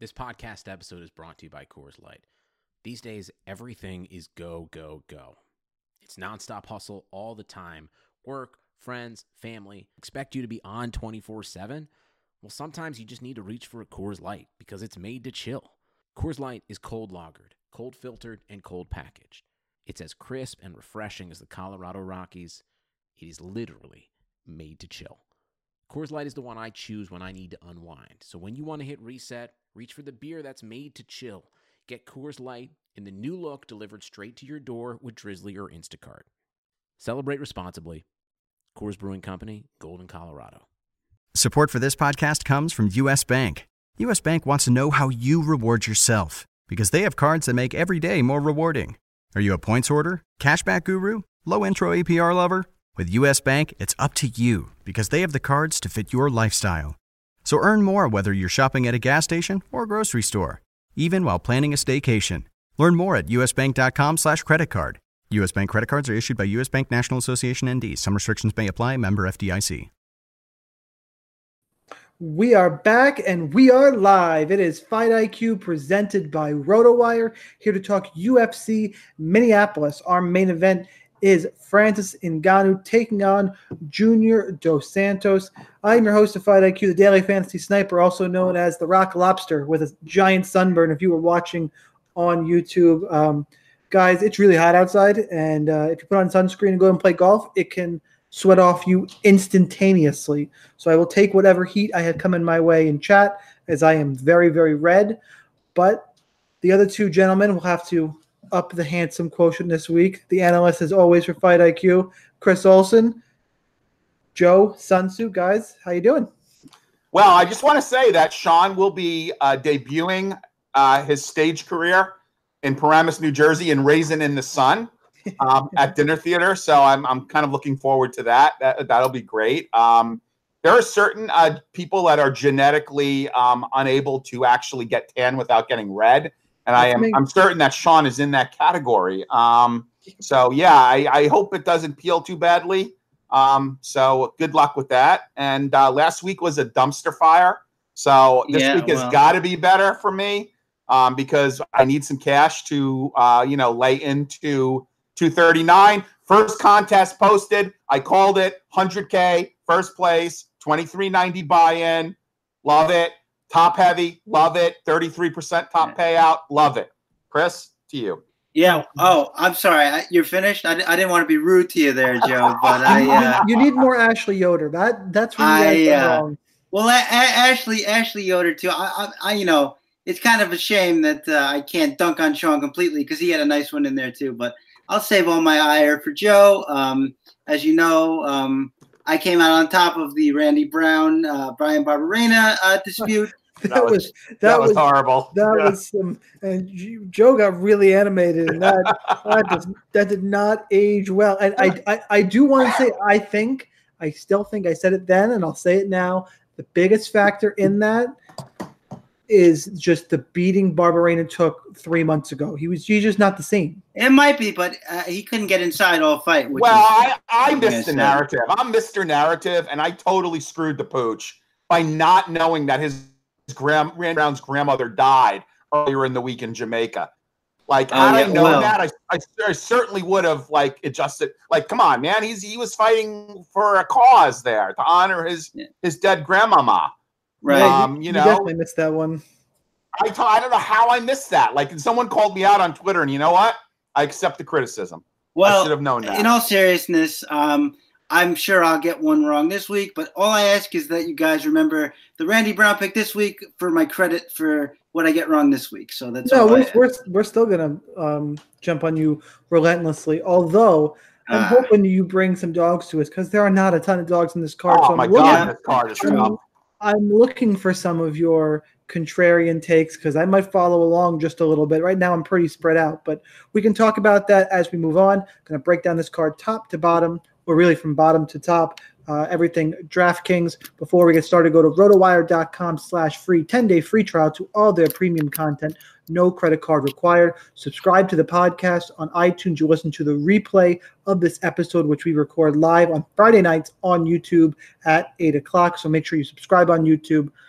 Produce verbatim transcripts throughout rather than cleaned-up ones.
This podcast episode is brought to you by Coors Light. These days, everything is go, go, go. It's nonstop hustle all the time. Work, friends, family expect you to be on twenty-four seven. Well, sometimes you just need to reach for a Coors Light because it's made to chill. Coors Light is cold lagered, cold filtered, and cold packaged. It's as crisp and refreshing as the Colorado Rockies. It is literally made to chill. Coors Light is the one I choose when I need to unwind. So when you want to hit reset, reach for the beer that's made to chill. Get Coors Light in the new look delivered straight to your door with Drizzly or Instacart. Celebrate responsibly. Coors Brewing Company, Golden, Colorado. Support for this podcast comes from U S. Bank. U S. Bank wants to know how you reward yourself because they have cards that make every day more rewarding. Are you a points hoarder, cashback guru, low intro A P R lover? With U S. Bank, it's up to you because they have the cards to fit your lifestyle. So earn more whether you're shopping at a gas station or a grocery store, even while planning a staycation. Learn more at usbank.com slash credit card. U S. Bank credit cards are issued by U S. Bank National Association N D. Some restrictions may apply. Member F D I C. We are back and we are live. It is Fight I Q presented by RotoWire, here to talk U F C Minneapolis. Our main event is Francis Ngannou taking on Junior Dos Santos. I'm your host of Fight I Q, the Daily Fantasy Sniper, also known as the Rock Lobster with a giant sunburn if you were watching on YouTube. Um, guys, it's really hot outside, and uh, if you put on sunscreen and go and play golf, it can sweat off you instantaneously. So I will take whatever heat I had come in my way in chat, as I am very, very red. But the other two gentlemen will have to up the handsome quotient this week. The analyst, as always, for Fight I Q, Chris Olson, Joe Sunsu. Guys, how you doing? Well, I just want to say that Sean will be uh, debuting uh, his stage career in Paramus, New Jersey, in Raisin in the Sun um, at Dinner Theater. So I'm I'm kind of looking forward to that. That that'll be great. Um, there are certain uh, people that are genetically um, unable to actually get tan without getting red. And I am I'm certain that Sean is in that category. Um, so, yeah, I, I hope it doesn't peel too badly. Um, so good luck with that. And uh, last week was a dumpster fire. So this yeah, week has well. got to be better for me um, because I need some cash to, uh, you know, lay into two thirty-nine. First contest posted. I called it one hundred K, first place, twenty-three ninety buy-in. Love it. Top heavy, love it. thirty-three percent top payout, love it. Chris, to you. Yeah. Oh, I'm sorry. I, you're finished. I, I didn't want to be rude to you there, Joe, but I. Uh, you need more Ashley Yoder. That that's where you I, guys are uh, wrong. Well, a, a, Ashley Ashley Yoder too. I, I, I, you know, it's kind of a shame that uh, I can't dunk on Sean completely because he had a nice one in there too. But I'll save all my ire for Joe. Um, as you know, um, I came out on top of the Randy Brown, uh, Brian Barberena uh, dispute. That, that was, was that, that was, was horrible. That yeah. was some, and Joe got really animated, and that that, does, that did not age well. And I, I, I do want to say, I think, I still think I said it then, and I'll say it now. The biggest factor in that is just the beating Barberena took three months ago. He was he's just not the same. It might be, but uh, he couldn't get inside all fight. Which well, is, I, I missed the narrative. I'm Mister Narrative, and I totally screwed the pooch by not knowing that his Grand, Randy Brown's grandmother died earlier in the week in Jamaica. Like, oh, had yeah, I known well. that, I, I, I certainly would have like adjusted. Like, come on, man, he's he was fighting for a cause there to honor his yeah. his dead grandmama. Right. Um, you, you you know, definitely missed that one. I t- I don't know how I missed that. Like, someone called me out on Twitter, and you know what? I accept the criticism. Well, I should have known that. In all seriousness, um, I'm sure I'll get one wrong this week, but all I ask is that you guys remember the Randy Brown pick this week for my credit for what I get wrong this week. So that's no, all we're, I we're we're still gonna um, jump on you relentlessly. Although I'm uh, hoping you bring some dogs to us because there are not a ton of dogs in this card. Oh so my I'm looking, God, this card is I'm, tough. I'm looking for some of your contrarian takes because I might follow along just a little bit. Right now I'm pretty spread out, but we can talk about that as we move on. Going to break down this card top to bottom, or really from bottom to top. Uh, everything DraftKings. Before we get started, go to rotowire.com slash free ten-day free trial to all their premium content. No credit card required. Subscribe to the podcast on iTunes. You listen to the replay of this episode, which we record live on Friday nights on YouTube at eight o'clock. So make sure you subscribe on YouTube.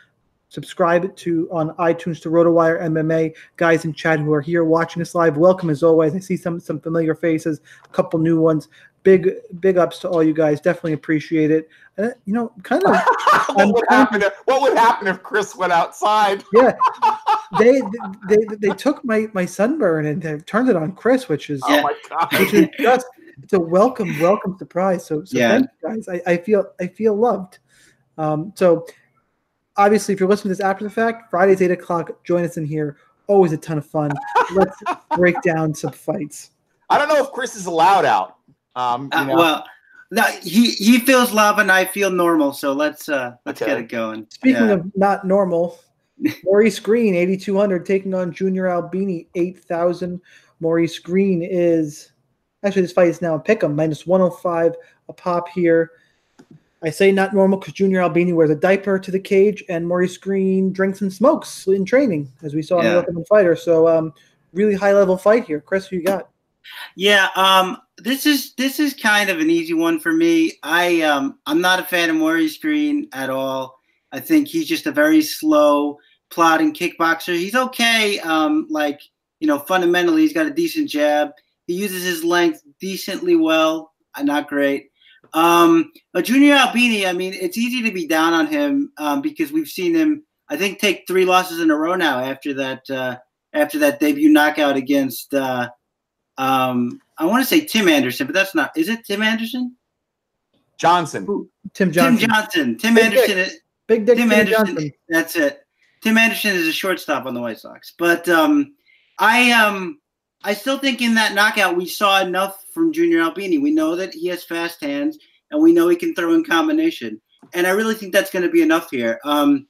subscribe to on iTunes to RotoWire M M A. Guys in chat who are here watching us live, welcome as always. I see some some familiar faces, a couple new ones. Big big ups to all you guys. Definitely appreciate it. And, you know, kind of. what would happen? If, what would happen if Chris went outside? Yeah, they they they took my my sunburn and they turned it on Chris, which is oh my god, which is just it's a welcome welcome surprise. So so yeah. thank you guys. I, I feel I feel loved. Um, so obviously, if you're listening to this after the fact, Fridays eight o'clock, join us in here. Always a ton of fun. Let's break down some fights. I don't know if Chris is allowed out. Um, you know. uh, well, no, he he feels love and I feel normal. So let's uh, let's okay. get it going. Speaking yeah. of not normal, Maurice Green eighty-two hundred taking on Junior Albini eight thousand. Maurice Green is actually this fight is now a pick'em minus one oh five a pop here. I say not normal because Junior Albini wears a diaper to the cage and Maurice Green drinks and smokes in training, as we saw in yeah. the Ultimate Fighter. So um, really high level fight here. Chris, who you got? Yeah, um, this is this is kind of an easy one for me. I um, I'm not a fan of Maurice Green at all. I think he's just a very slow, plodding kickboxer. He's okay, um, like you know, fundamentally he's got a decent jab. He uses his length decently well, uh, not great. Um, but Junior Albini, I mean, it's easy to be down on him um, because we've seen him, I think, take three losses in a row now after that uh, after that debut knockout against. Uh, Um, I want to say Tim Anderson, but that's not. Is it Tim Anderson? Johnson. Tim Johnson. Tim Johnson. Tim Big Anderson. Dick. Is, Big Dick Tim Tim Anderson. Johnson. That's it. Tim Anderson is a shortstop on the White Sox. But um, I um, I still think in that knockout we saw enough from Junior Albini. We know that he has fast hands, and we know he can throw in combination. And I really think that's going to be enough here. Um,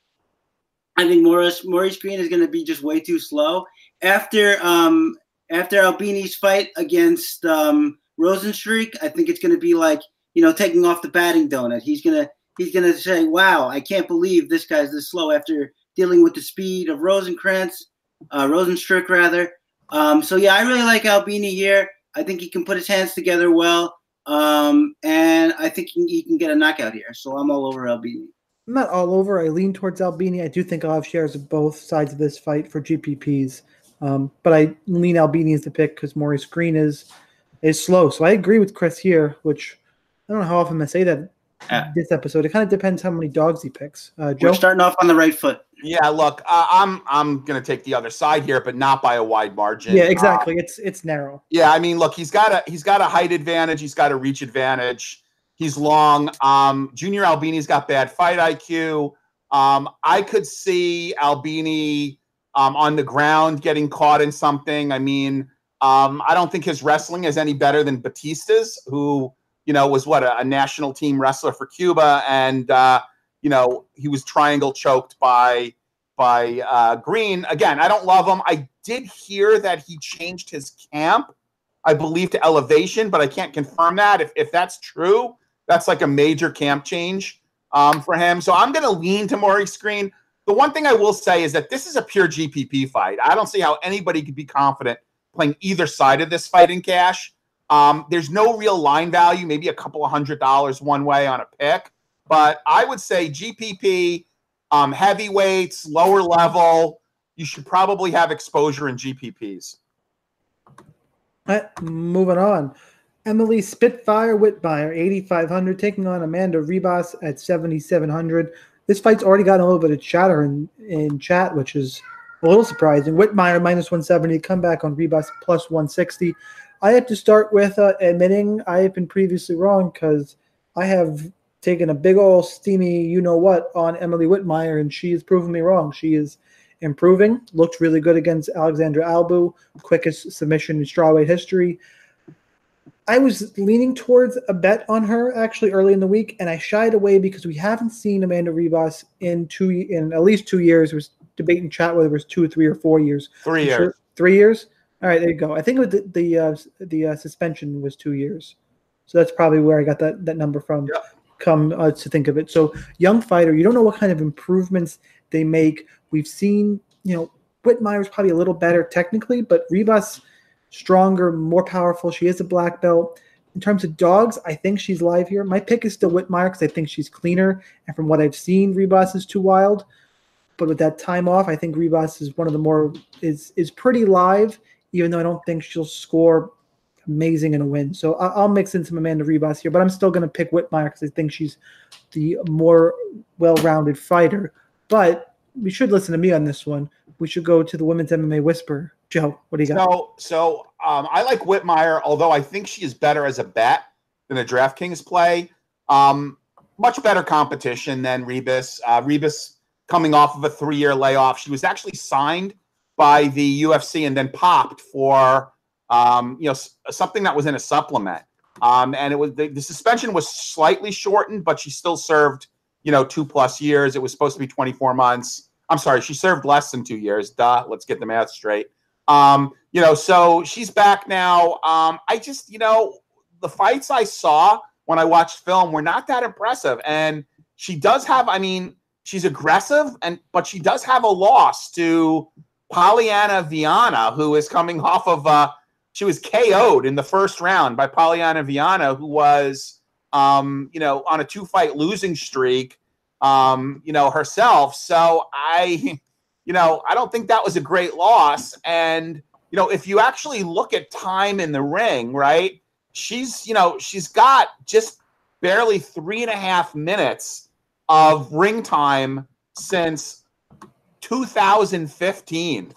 I think Maurice Maurice Green is going to be just way too slow after um. After Albini's fight against um, Rosenstreich, I think it's going to be like, you know, taking off the batting donut. He's going to he's gonna say, wow, I can't believe this guy's this slow after dealing with the speed of Rosenkrantz, uh, Rosenstreich, rather. Um, so, yeah, I really like Albini here. I think he can put his hands together well, um, and I think he, he can get a knockout here. So I'm all over Albini. I'm not all over. I lean towards Albini. I do think I'll have shares of both sides of this fight for G P Ps. Um, but I lean Albini as the pick because Maurice Green is is slow. So I agree with Chris here, which I don't know how often I say that Yeah. this episode. It kind of depends how many dogs he picks. Uh, Joe? We're starting off on the right foot. Yeah, look, uh, I'm I'm gonna take the other side here, but not by a wide margin. Yeah, exactly. Um, it's it's narrow. yeah, I mean, look, he's got a he's got a height advantage. He's got a reach advantage. He's long. Um, Junior Albini's got bad fight I Q. Um, I could see Albini um, on the ground getting caught in something. I mean, um, I don't think his wrestling is any better than Batista's, who, you know, was what a, a national team wrestler for Cuba, and uh, you know, he was triangle choked by by uh, Green. Again, I don't love him. I did hear that he changed his camp, I believe, to Elevation, but I can't confirm that. If if that's true, that's like a major camp change um, for him. So I'm going to lean to Maurice Green. The one thing I will say is that this is a pure G P P fight. I don't see how anybody could be confident playing either side of this fight in cash. Um, there's no real line value, maybe a couple of hundred dollars one way on a pick. But I would say G P P, um, heavyweights, lower level, you should probably have exposure in G P Ps. All right, moving on. Emily Spitfire Whitmire, eighty-five hundred, taking on Amanda Ribas at seventy-seven hundred. This fight's already gotten a little bit of chatter in, in chat, which is a little surprising. Whitmire minus one seventy, comeback on Ribas plus one sixty. I have to start with uh, admitting I have been previously wrong because I have taken a big old steamy you-know-what on Emily Whitmire, and she has proven me wrong. She is improving, looked really good against Alexandra Albu, quickest submission in strawweight history. I was leaning towards a bet on her actually early in the week, and I shied away because we haven't seen Amanda Ribas in two in at least two years. There was debate in chat whether it was two, three, or four years. Three I'm years. sure, three years? All right, there you go. I think the the uh, the uh, suspension was two years, so that's probably where I got that that number from. Yeah. Come uh, to think of it, so young fighter, you don't know what kind of improvements they make. We've seen, you know, Whitmire's probably a little better technically, but Ribas stronger, more powerful. She is a black belt. In terms of dogs, I think she's live here. My pick is still Whitmire because I think she's cleaner, and from what I've seen, Ribas is too wild. But with that time off, I think Ribas is one of the more is is pretty live, even though I don't think she'll score amazing in a win. So I'll mix in some Amanda Ribas here, but I'm still going to pick Whitmire because I think she's the more well-rounded fighter. But we should listen to me on this one. We should go to the Women's M M A Whisper. Joe, what do you got? So, so um, I like Whitmire, although I think she is better as a bet than a DraftKings play. Um, much better competition than Ribas. Uh, Ribas coming off of a three-year layoff. She was actually signed by the U F C and then popped for um, you know something that was in a supplement. Um, and it was the, the suspension was slightly shortened, but she still served you know two plus years. It was supposed to be twenty-four months. I'm sorry, she served less than two years. Duh. Let's get the math straight. Um, you know, so she's back now. Um, I just, you know, the fights I saw when I watched film were not that impressive. And she does have, I mean, she's aggressive, and but she does have a loss to Polyana Viana, who is coming off of, uh, she was K O'd in the first round by Polyana Viana, who was, um, you know, on a two-fight losing streak, um, you know, herself. So I... You know, I don't think that was a great loss. And, you know, if you actually look at time in the ring, right, she's, you know, she's got just barely three and a half minutes of ring time since two thousand fifteen.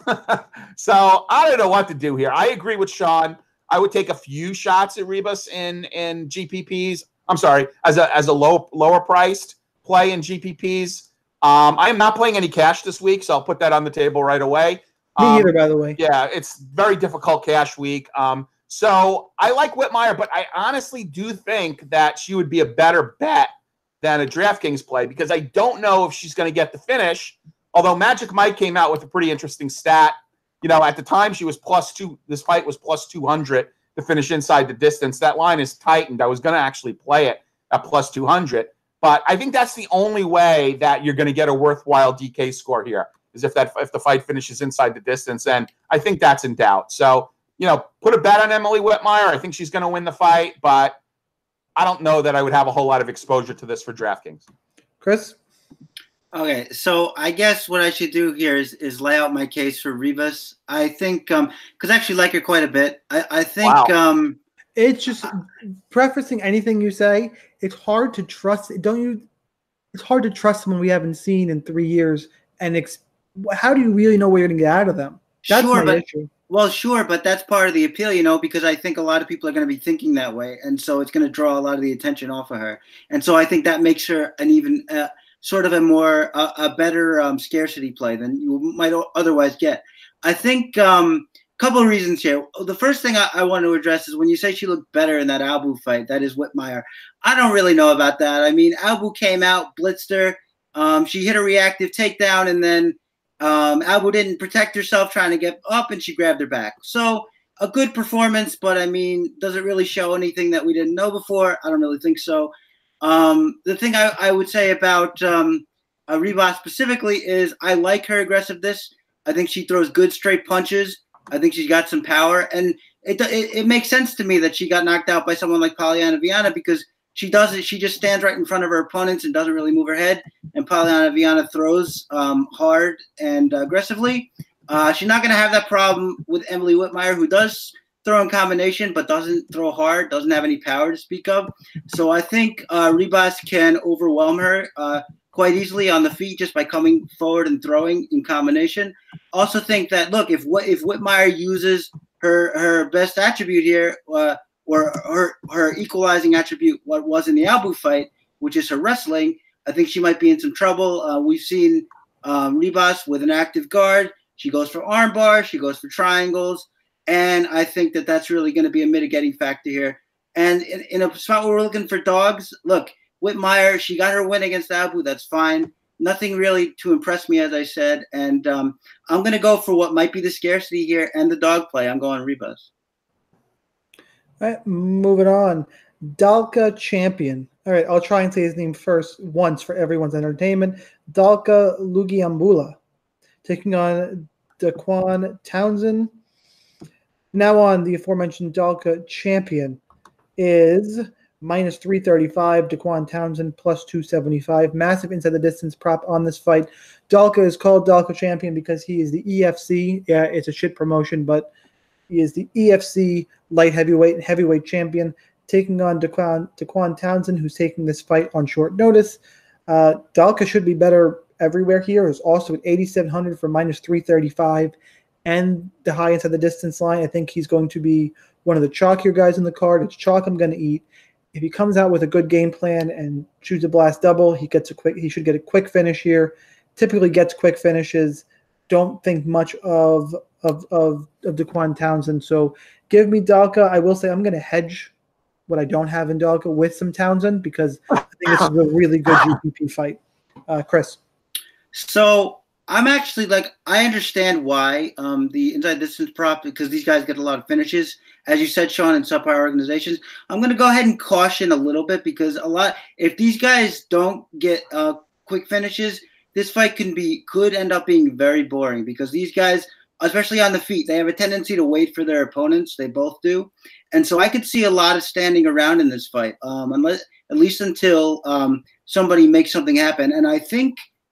So I don't know what to do here. I agree with Sean. I would take a few shots at Ribas in, in G P Ps. I'm sorry, as a, as a low, lower priced play in G P Ps. Um, I am not playing any cash this week, so I'll put that on the table right away. Um, Me either, by the way. Yeah, it's very difficult cash week. Um, so I like Whitmire, but I honestly do think that she would be a better bet than a DraftKings play because I don't know if she's going to get the finish. Although Magic Mike came out with a pretty interesting stat. You know, at the time she was plus two. This fight was plus two hundred to finish inside the distance. That line is tightened. I was going to actually play it at plus two hundred. But I think that's the only way that you're going to get a worthwhile D K score here is if that if the fight finishes inside the distance, and I think that's in doubt. So, you know, put a bet on Emily Whitmire. I think she's going to win the fight, but I don't know that I would have a whole lot of exposure to this for DraftKings. Chris? Okay, so I guess what I should do here is, is lay out my case for Ribas. I think um because I actually like her quite a bit. I, I think Wow. um It's just prefacing anything you say. It's hard to trust. Don't you? It's hard to trust someone we haven't seen in three years. And ex- how do you really know what you're going to get out of them? That's sure, my but issue. well, sure, but that's part of the appeal, you know, because I think a lot of people are going to be thinking that way, and so it's going to draw a lot of the attention off of her, and so I think that makes her an even uh, sort of a more uh, a better um, scarcity play than you might otherwise get. I think. Um, Couple of reasons here. The first thing I, I want to address is when you say she looked better in that Albu fight, that is Whitmire. I don't really know about that. I mean, Albu came out, blitzed her. Um, she hit a reactive takedown, and then um, Albu didn't protect herself trying to get up, and she grabbed her back. So a good performance, but I mean, does it really show anything that we didn't know before? I don't really think so. Um, the thing I, I would say about um, uh, Ribas specifically is I like her aggressiveness. I think she throws good straight punches. I think she's got some power, and it, it it makes sense to me that she got knocked out by someone like Polyana Viana because she doesn't. She just stands right in front of her opponents and doesn't really move her head. And Polyana Viana throws um, hard and uh, aggressively. Uh, she's not going to have that problem with Emily Whitmire, who does throw in combination but doesn't throw hard, doesn't have any power to speak of. So I think uh, Ribas can overwhelm her uh, quite easily on the feet just by coming forward and throwing in combination. Also think that, look, if if Whitmire uses her her best attribute here, uh, or her her equalizing attribute, what was in the Albu fight, which is her wrestling, I think she might be in some trouble. Uh, we've seen um, Ribas with an active guard. She goes for arm bars. She goes for triangles. And I think that that's really going to be a mitigating factor here. And in, in a spot where we're looking for dogs, look, Whitmire, she got her win against Albu. That's fine. Nothing really to impress me, as I said. And um, I'm going to go for what might be the scarcity here and the dog play. I'm going Ribas. All right, moving on. Dalka Champion. All right, I'll try and say his name first once for everyone's entertainment. Dalka Lugiambula taking on Daquan Townsend. Now on the aforementioned Dalka Champion is minus three thirty-five. Daquan Townsend plus two seventy-five. Massive inside the distance prop on this fight. Dalka is called Dalka champion because he is the E F C. Yeah, it's a shit promotion, but he is the E F C light heavyweight and heavyweight champion, taking on Daquan, Daquan Townsend, who's taking this fight on short notice. Uh, Dalka should be better everywhere here. Is also at eighty-seven hundred for minus three thirty-five. And the high inside the distance line. I think he's going to be one of the chalkier guys in the card. It's chalk I'm going to eat. If he comes out with a good game plan and shoots a blast double, he gets a quick. He should get a quick finish here. Typically gets quick finishes. Don't think much of of of, of Daquan Townsend. So give me Dalka. I will say I'm going to hedge what I don't have in Dalka with some Townsend because I think this is a really good G P P fight. Uh, Chris. So I'm actually like, I understand why um, the inside distance prop, because these guys get a lot of finishes, as you said, Sean, in subpar organizations. I'm going to go ahead and caution a little bit because a lot, if these guys don't get uh, quick finishes, this fight can be, could end up being very boring because these guys, especially on the feet, they have a tendency to wait for their opponents. They both do. And so I could see a lot of standing around in this fight, um, unless, at least until um, somebody makes something happen. And I think,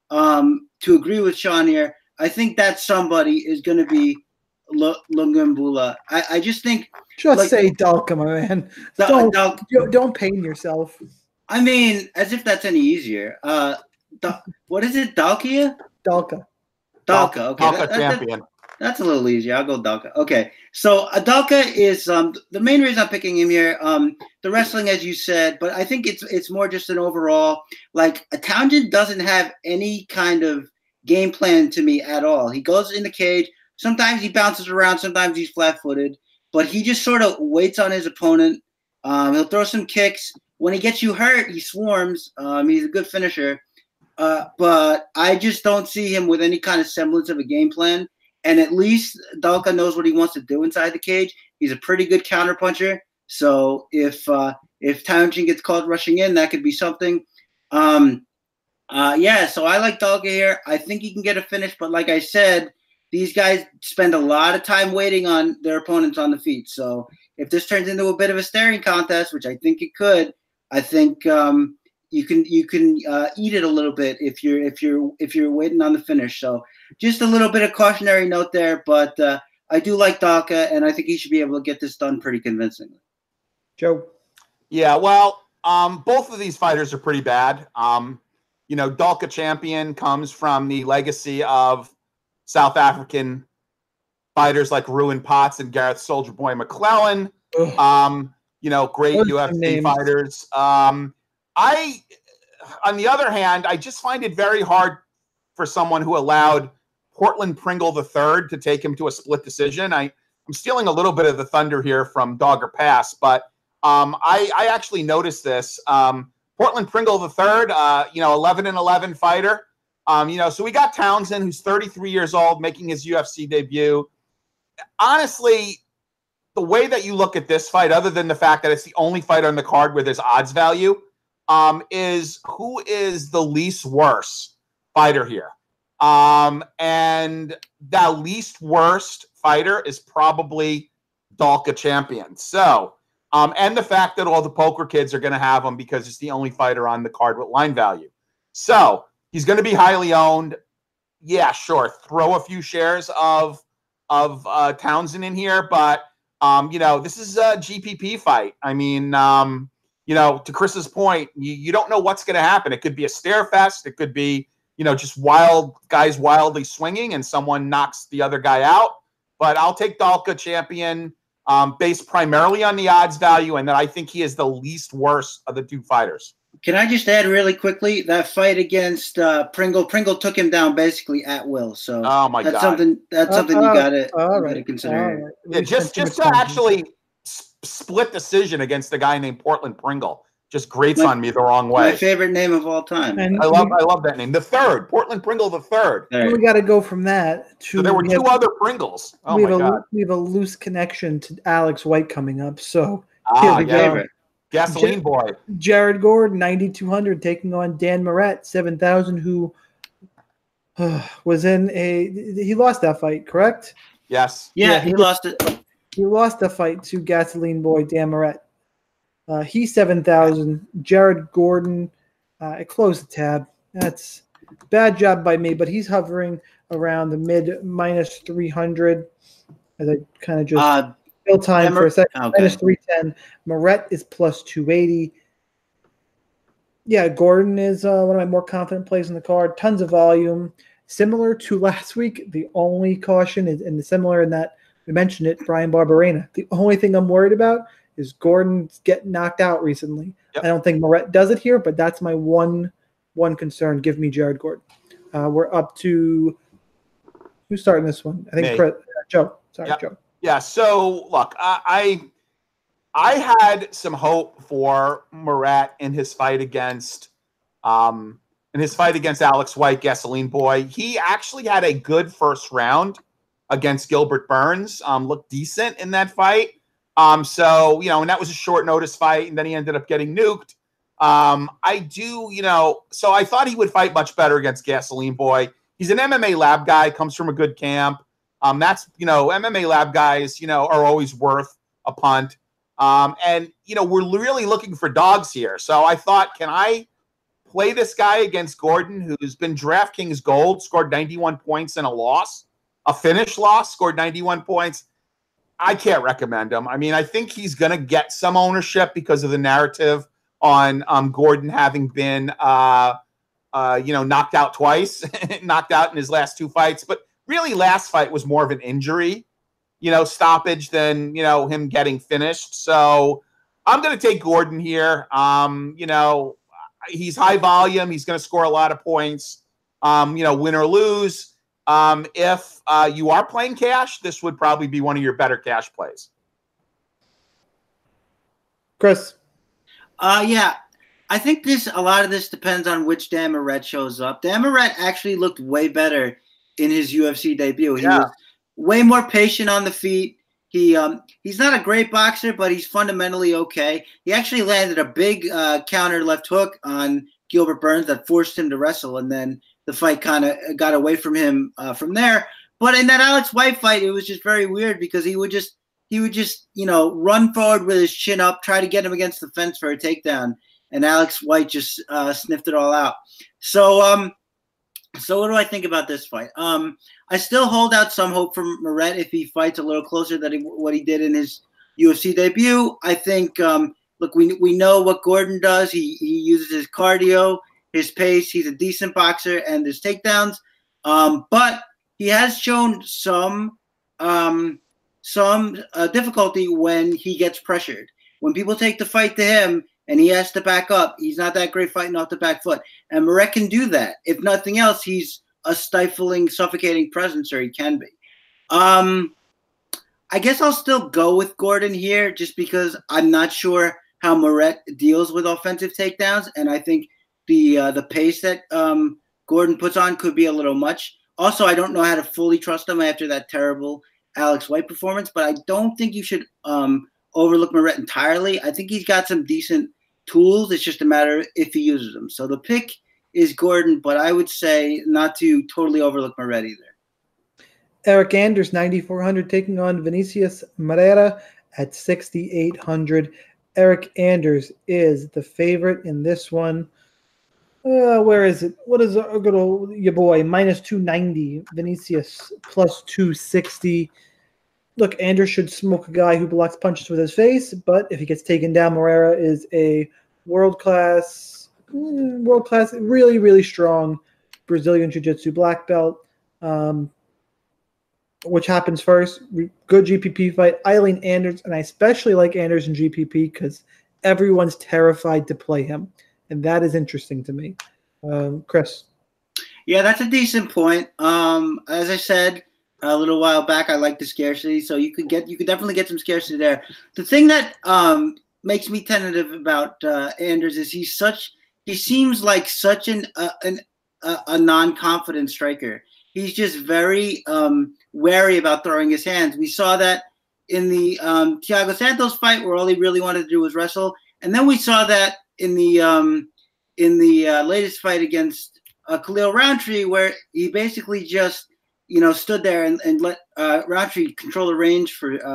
um, to agree with Sean here, I think that somebody is going to be L- Lungiambula. I, I just think just like, say Dalka, my man. Da- don't, Dal- don't pain yourself. I mean, as if that's any easier. Uh, da- what is it, Dalkia? Dalka. Dalka. Okay, Dalka that, that, champion. That, that's a little easier. I'll go Dalka. Okay, so uh, Dalka is um, the main reason I'm picking him here. Um, the wrestling, as you said, but I think it's it's more just an overall like a Townsend doesn't have any kind of game plan to me at all. He goes in the cage. Sometimes he bounces around. Sometimes he's flat-footed. But he just sort of waits on his opponent. Um, he'll throw some kicks. When he gets you hurt, he swarms. Um, he's a good finisher. Uh, but I just don't see him with any kind of semblance of a game plan. And at least Dalka knows what he wants to do inside the cage. He's a pretty good counterpuncher. So if uh, if Townsend gets caught rushing in, that could be something. Um, Uh, yeah, so I like Dalka here. I think he can get a finish, but like I said, these guys spend a lot of time waiting on their opponents on the feet. So if this turns into a bit of a staring contest, which I think it could, I think um, you can you can uh, eat it a little bit if you're if you're if you're waiting on the finish. So just a little bit of cautionary note there, but uh, I do like Dalka, and I think he should be able to get this done pretty convincingly. Joe. Yeah, well, um, both of these fighters are pretty bad. Um, You know, Dalka champion comes from the legacy of South African fighters like Ruin Potts and Gareth Soldier Boy McClellan. Um, you know, great Those U F C names. fighters. Um, I, on the other hand, I just find it very hard for someone who allowed Portland Pringle the third to take him to a split decision. I, I'm stealing a little bit of the thunder here from Dogger Pass, but um, I, I actually noticed this. Um, Portland Pringle the third, uh, you know, eleven and eleven fighter. Um, you know, so we got Townsend, who's thirty-three years old, making his U F C debut. Honestly, the way that you look at this fight, other than the fact that it's the only fight on the card where there's odds value, um, is who is the least worst fighter here. Um, and that least worst fighter is probably Dalka champion. So, Um, and the fact that all the poker kids are going to have him because it's the only fighter on the card with line value. So he's going to be highly owned. Yeah, sure. Throw a few shares of of uh, Townsend in here, but um, you know, this is a G P P fight. I mean, um, you know, to Chris's point, you, you don't know what's going to happen. It could be a stare fest. It could be, you know, just wild guys wildly swinging and someone knocks the other guy out. But I'll take Dalka champion. Um, based primarily on the odds value, and that I think he is the least worst of the two fighters. Can I just add really quickly that fight against uh, Pringle? Pringle took him down basically at will. So oh my that's god, something that's Uh, something uh, you gotta, all you right, gotta consider. all right. yeah, just just to actually s- split decision against a guy named Portland Pringle just grates My- on me the wrong My way. favorite name of all time. And I love we, I love that name. The third, Portland Pringle the third. There. we got to go from that to So there were we two have- other Pringles. Oh we my have god. a we have a loose connection to Alex White coming up. So Ah, here we yeah. go. Favorite. Gasoline boy. Jared Gordon, ninety-two hundred, taking on Dan Moret, seven thousand, who uh, was in a he lost that fight, correct? Yes. Yeah, Yeah, he he- lost it. He lost the fight to Gasoline Boy Dan Moret. Uh, he's seven thousand. Jared Gordon, uh, I closed the tab. That's bad job by me, but he's hovering around the mid minus three hundred. As I kind of just Uh, fill time Emmer- for a second. okay. Minus three ten. Moret is plus two eighty. Yeah, Gordon is uh, one of my more confident plays in the card. Tons of volume. Similar to last week, the only caution is, and similar in that we mentioned it, Brian Barberena. The only thing I'm worried about is Gordon's getting knocked out recently. Yep. I don't think Moret does it here, but that's my one one concern. Give me Jared Gordon. Uh, we're up to who's starting this one? I think Me. Chris, uh, Joe. Sorry, Yep. Joe. Yeah. So look, I, I I had some hope for Moret in his fight against um in his fight against Alex White, Gasoline Boy. He actually had a good first round against Gilbert Burns. Um, looked decent in that fight. Um, so you know, and that was a short notice fight, and then he ended up getting nuked. Um, I do, you know, so I thought he would fight much better against Gasoline Boy. He's an M M A lab guy, comes from a good camp. Um, that's, you know, M M A lab guys, you know, are always worth a punt. Um, and, you know, we're really looking for dogs here. So I thought, can I play this guy against Gordon, who's been DraftKings gold, scored ninety-one points in a loss, a finish loss, scored ninety-one points. I can't recommend him. I mean, I think he's going to get some ownership because of the narrative on um, Gordon having been, uh, uh, you know, knocked out twice, knocked out in his last two fights. But really, last fight was more of an injury, you know, stoppage than, you know, him getting finished. So I'm going to take Gordon here. Um, you know, he's high volume. He's going to score a lot of points, um, you know, win or lose. Um, if uh, you are playing cash, this would probably be one of your better cash plays. Chris. Uh, yeah, I think this a lot of this depends on which Dan Moret shows up. Dan Moret actually looked way better in his U F C debut. He Yeah. was way more patient on the feet. He um he's not a great boxer, but he's fundamentally okay. He actually landed a big uh, counter left hook on Gilbert Burns that forced him to wrestle, and then the fight kind of got away from him uh, from there. But in that Alex White fight, it was just very weird because he would just he would just you know run forward with his chin up, try to get him against the fence for a takedown, and Alex White just uh, sniffed it all out. So um. So what do I think about this fight? Um, I still hold out some hope for Moret if he fights a little closer than he, what he did in his U F C debut. I think, um, look, we we know what Gordon does. He he uses his cardio, his pace. He's a decent boxer, and his takedowns. Um, but he has shown some um, some uh, difficulty when he gets pressured. When people take the fight to him, and he has to back up, he's not that great fighting off the back foot. And Moret can do that. If nothing else, he's a stifling, suffocating presence, or he can be. Um, I guess I'll still go with Gordon here just because I'm not sure how Moret deals with offensive takedowns. And I think the uh, the pace that um, Gordon puts on could be a little much. Also, I don't know how to fully trust him after that terrible Alex White performance, but I don't think you should um, overlook Moret entirely. I think he's got some decent tools. It's just a matter if he uses them. So the pick is Gordon, but I would say not to totally overlook Moret either. Eric Anders, ninety-four hundred, taking on Vinicius Moreira at sixty-eight hundred. Eric Anders is the favorite in this one. Uh, where is it? What is our good old your boy? Minus two ninety. Vinicius plus two sixty. Look, Anders should smoke a guy who blocks punches with his face, but if he gets taken down, Moreira is a world-class, world-class, really, really strong Brazilian Jiu-Jitsu black belt. Um, which happens first? Good G P P fight. Eileen Anders, and I especially like Anders in G P P because everyone's terrified to play him, and that is interesting to me. Um, Chris? Yeah, that's a decent point. Um, as I said a little while back, I like the scarcity, so you could get you could definitely get some scarcity there. The thing that um, makes me tentative about uh, Anders is he's such he seems like such an uh, an uh, a non-confident striker. He's just very um, wary about throwing his hands. We saw that in the um, Thiago Santos fight, where all he really wanted to do was wrestle, and then we saw that in the um, in the uh, latest fight against uh, Khalil Roundtree, where he basically just you know, stood there and, and let uh, Roundtree control the range for uh,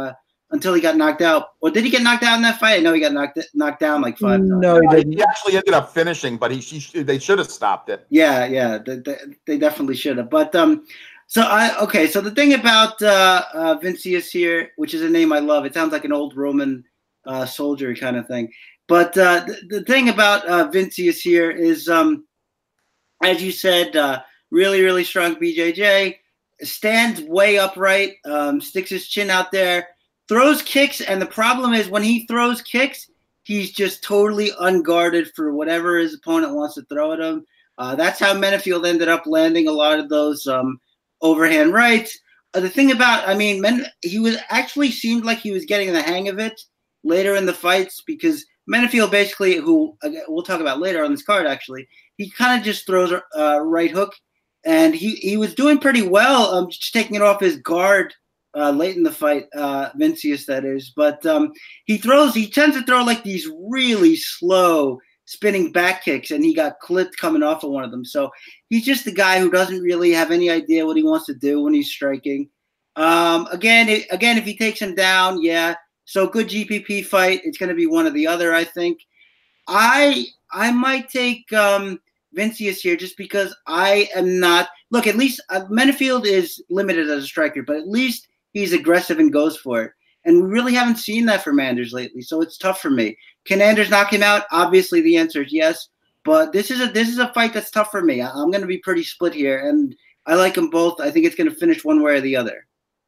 until he got knocked out. Or did he get knocked out in that fight? I know he got knocked knocked down like five times. No, he didn't. He actually ended up finishing, but he, he they should have stopped it. Yeah, yeah, they, they, they definitely should have. But um, so I okay. So the thing about uh, uh, Vinicius here, which is a name I love, it sounds like an old Roman uh, soldier kind of thing. But uh, the, the thing about uh, Vinicius here is, um, as you said, uh, really, really strong B J J. Stands way upright, um, sticks his chin out there, throws kicks, and the problem is when he throws kicks, he's just totally unguarded for whatever his opponent wants to throw at him. Uh, that's how Menifield ended up landing a lot of those um, overhand rights. Uh, the thing about, I mean, Men- he was actually seemed like he was getting the hang of it later in the fights because Menifield basically, who again, we'll talk about later on this card actually, he kind of just throws a uh, right hook. And he, he was doing pretty well, um, just taking it off his guard uh, late in the fight, uh, Vinicius, that is. But um, he throws, he tends to throw like these really slow spinning back kicks, and he got clipped coming off of one of them. So he's just the guy who doesn't really have any idea what he wants to do when he's striking. Um, again, it, again, if he takes him down, yeah. So good G P P fight. It's going to be one or the other, I think. I I might take. Um, Vinicius here just because I am not – look, at least uh, Menifield is limited as a striker, but at least he's aggressive and goes for it. And we really haven't seen that from Anders lately, so it's tough for me. Can Anders knock him out? Obviously the answer is yes, but this is a this is a fight that's tough for me. I, I'm going to be pretty split here, and I like them both. I think it's going to finish one way or the other.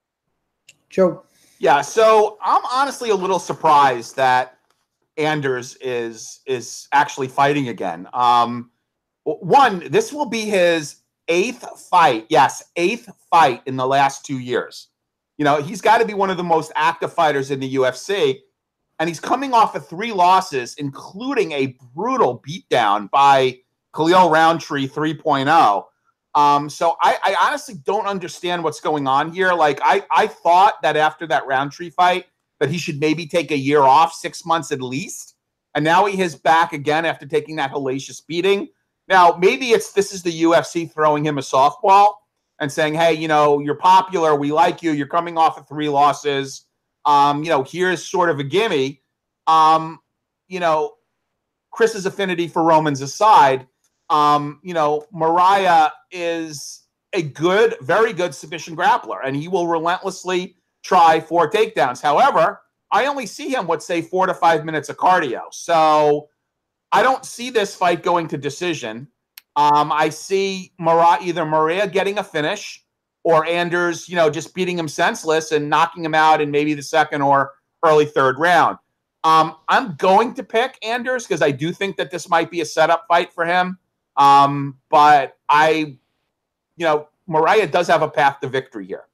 Joe? Yeah, so I'm honestly a little surprised that Anders is is actually fighting again. Um One, this will be his eighth fight. Yes, eighth fight in the last two years. You know, he's got to be one of the most active fighters in the U F C. And he's coming off of three losses, including a brutal beatdown by Khalil Roundtree three point oh. Um, so I, I honestly don't understand what's going on here. Like, I, I thought that after that Roundtree fight that he should maybe take a year off, six months at least. And now he is back again after taking that hellacious beating. Now, maybe it's this is the U F C throwing him a softball and saying, hey, you know, you're popular. We like you. You're coming off of three losses. Um, you know, here's sort of a gimme. Um, you know, Chris's affinity for Romans aside, um, you know, Mariah is a good, very good submission grappler, and he will relentlessly try for takedowns. However, I only see him with, say, four to five minutes of cardio. So I don't see this fight going to decision. Um, I see Mariah, either Maria getting a finish or Anders, you know, just beating him senseless and knocking him out in maybe the second or early third round. Um, I'm going to pick Anders because I do think that this might be a setup fight for him. Um, but I, you know, Mariah does have a path to victory here.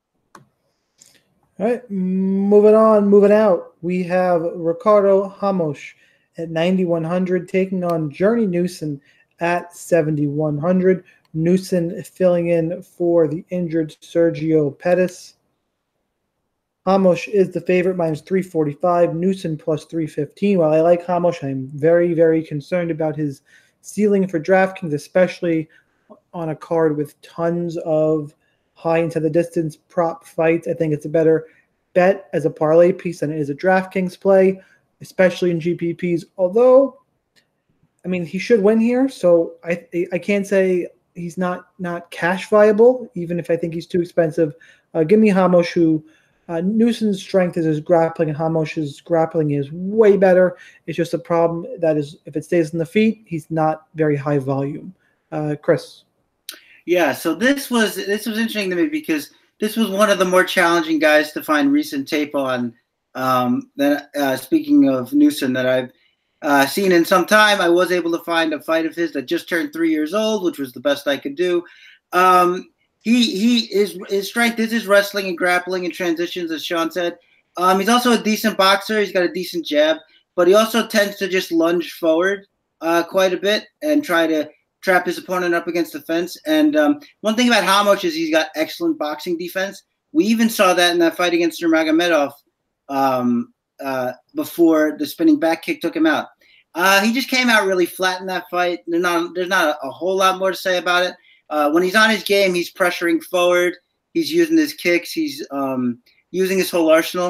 All right, moving on, moving out. We have Ricardo Ramos at ninety-one hundred, taking on Journey Newson at seventy-one hundred. Newson filling in for the injured Sergio Pettis. Ramos is the favorite, minus three forty-five. Newson plus three fifteen. While I like Ramos, I'm very, very concerned about his ceiling for DraftKings, especially on a card with tons of high into the distance prop fights. I think it's a better bet as a parlay piece than it is a DraftKings play, especially in G P Ps. Although, I mean, he should win here, so I I can't say he's not not cash viable, even if I think he's too expensive. Uh, give me Ramos, who uh, Newson's strength is his grappling, and Ramos's grappling is way better. It's just a problem that is, if it stays on the feet, he's not very high volume. Uh, Chris. Yeah, so this was this was interesting to me because this was one of the more challenging guys to find recent tape on. Um, that uh, speaking of Newson, that I've uh, seen in some time, I was able to find a fight of his that just turned three years old, which was the best I could do. Um, he he is his strength is his wrestling and grappling and transitions, as Sean said. Um, he's also a decent boxer. He's got a decent jab, but he also tends to just lunge forward uh, quite a bit and try to trap his opponent up against the fence. And um, one thing about Ramos is he's got excellent boxing defense. We even saw that in that fight against Nurmagomedov um, uh, before the spinning back kick took him out. Uh, he just came out really flat in that fight. There's not, there's not a, a whole lot more to say about it. Uh, when he's on his game, he's pressuring forward. He's using his kicks. He's um, using his whole arsenal.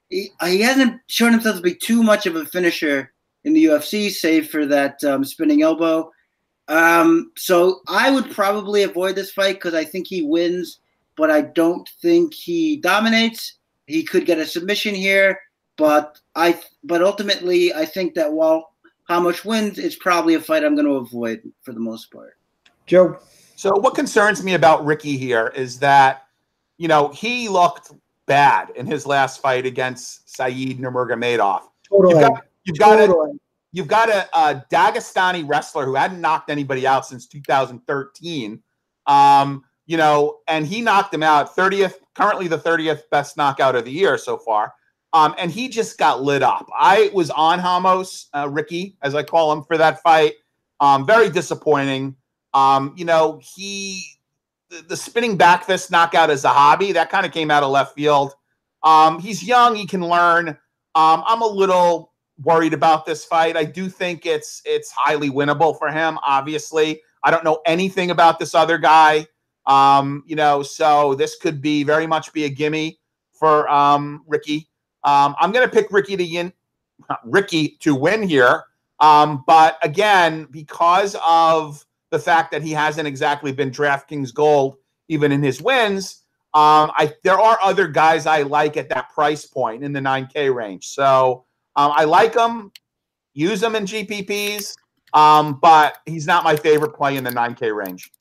he, he hasn't shown himself to be too much of a finisher in the U F C, save for that um, spinning elbow. Um, so I would probably avoid this fight because I think he wins, but I don't think he dominates. He could get a submission here, but I but ultimately I think that while Hamosh wins, it's probably a fight I'm going to avoid for the most part. Joe. So what concerns me about Ricky here is that, you know, he looked bad in his last fight against Saeed Nurmagomedov. Totally. You've got, you've got totally. a, you've got a, a Dagestani wrestler who hadn't knocked anybody out since two thousand thirteen. Um, you know, and he knocked him out thirtieth, currently the thirtieth best knockout of the year so far. Um, and he just got lit up. I was on Ramos, uh, Ricky, as I call him, for that fight. Um, very disappointing. Um, you know, he the, the spinning back fist knockout as a hobby, that kind of came out of left field. Um, he's young, he can learn. Um, I'm a little worried about this fight. I do think it's it's highly winnable for him, obviously. I don't know anything about this other guy. Um, you know, so this could be very much be a gimme for um, Ricky. Um, I'm going to pick Ricky to win, Ricky to win here. Um, but again, because of the fact that he hasn't exactly been DraftKings gold, even in his wins, um, I there are other guys I like at that price point in the nine K range. So um, I like him, use him in G P Ps, um, but he's not my favorite play in the nine K range.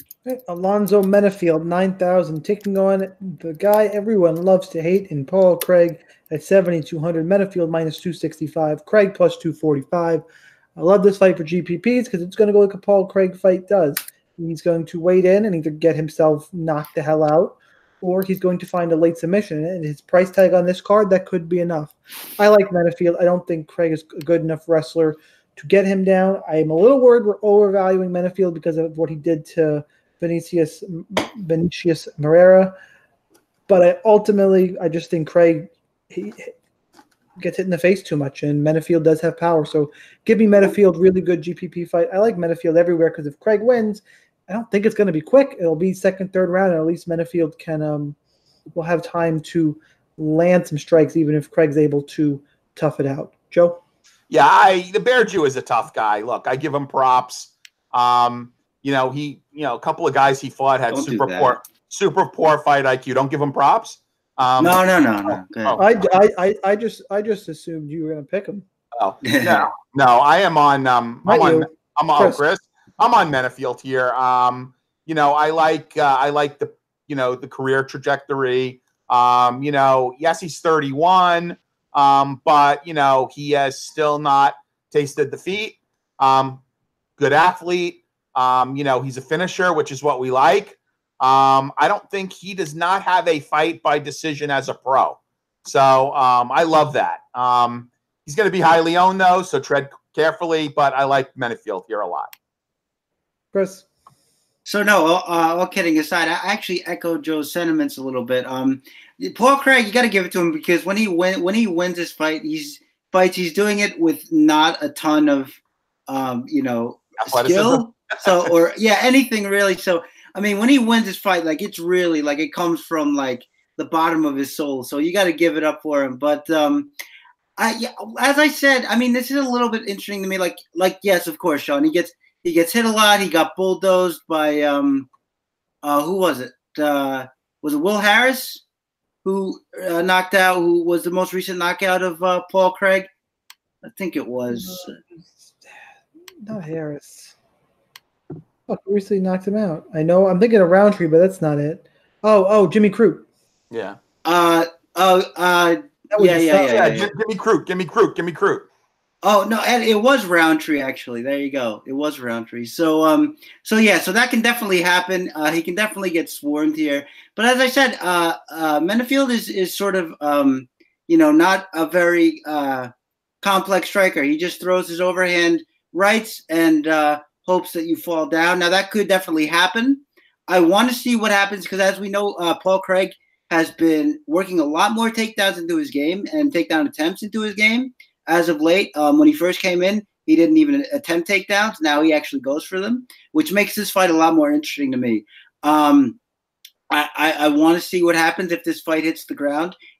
Alonzo Menafield, nine thousand, taking on the guy everyone loves to hate in Paul Craig at seventy-two hundred. Menafield minus two sixty-five. Craig plus two forty-five. I love this fight for G P Ps because it's going to go like a Paul Craig fight does. He's going to wade in and either get himself knocked the hell out, or he's going to find a late submission. And his price tag on this card, that could be enough. I like Menafield. I don't think Craig is a good enough wrestler to get him down. I'm a little worried we're overvaluing Menafield because of what he did to Vinicius, Vinicius Moreira. But I ultimately, I just think Craig he gets hit in the face too much, and Menafield does have power. So give me Menafield, really good G P P fight. I like Menafield everywhere because if Craig wins, I don't think it's going to be quick. It'll be second, third round, and at least Menafield can um, will have time to land some strikes, even if Craig's able to tough it out. Joe? Yeah, I, the Bear Jew is a tough guy. Look, I give him props. Um, you know, he, you know, a couple of guys he fought had Don't super do poor, super poor fight I Q. Don't give him props. Um, no, no, no, no. Oh, I, I, I, I just I just assumed you were going to pick him. oh, no, no, I am on. Um, I'm Not on. you. I'm on Chris. Chris. I'm on Menafield here. Um, you know, I like. Uh, I like the. You know, the career trajectory. Um, you know, yes, he's thirty-one. Um, but you know, he has still not tasted defeat. Um, good athlete. Um, you know, he's a finisher, which is what we like. Um, I don't think he does not have a fight by decision as a pro. So um, I love that. Um, he's going to be highly owned, though, so tread carefully. But I like Menafield here a lot. Chris? So, no, uh, all kidding aside, I actually echo Joe's sentiments a little bit. Um, Paul Craig, you got to give it to him because when he win, when he wins this fight, he's fights, he's doing it with not a ton of, um, you know, skill. So, or yeah, anything really. So, I mean, when he wins his fight, like it's really like it comes from like the bottom of his soul. So you got to give it up for him. But um, I, yeah, as I said, I mean, this is a little bit interesting to me. Like, like yes, of course, Sean. He gets he gets hit a lot. He got bulldozed by um, uh, who was it? Uh, was it Will Harris who uh, knocked out? Who was the most recent knockout of uh, Paul Craig? I think it was. Not Harris. Oh, recently knocked him out. I know. I'm thinking of Roundtree, but that's not it. Oh, oh, Jimmy Crute. Yeah. Uh, oh, uh, That was yeah, a yeah, solid- yeah, Yeah, yeah, give, give me Crute. Give me Crute. Give me Crute. Oh no, and it was Roundtree actually. There you go. It was Roundtree. So um, so yeah, so that can definitely happen. Uh, he can definitely get swarmed here. But as I said, uh, uh, Menafield is is sort of um, you know, not a very uh complex striker. He just throws his overhand rights and uh, hopes that you fall down. Now that could definitely happen. I want to see what happens because as we know, uh, Paul Craig has been working a lot more takedowns into his game and takedown attempts into his game. As of late, um, when he first came in, he didn't even attempt takedowns. Now he actually goes for them, which makes this fight a lot more interesting to me. Um, I, I, I want to see what happens if this fight hits the ground.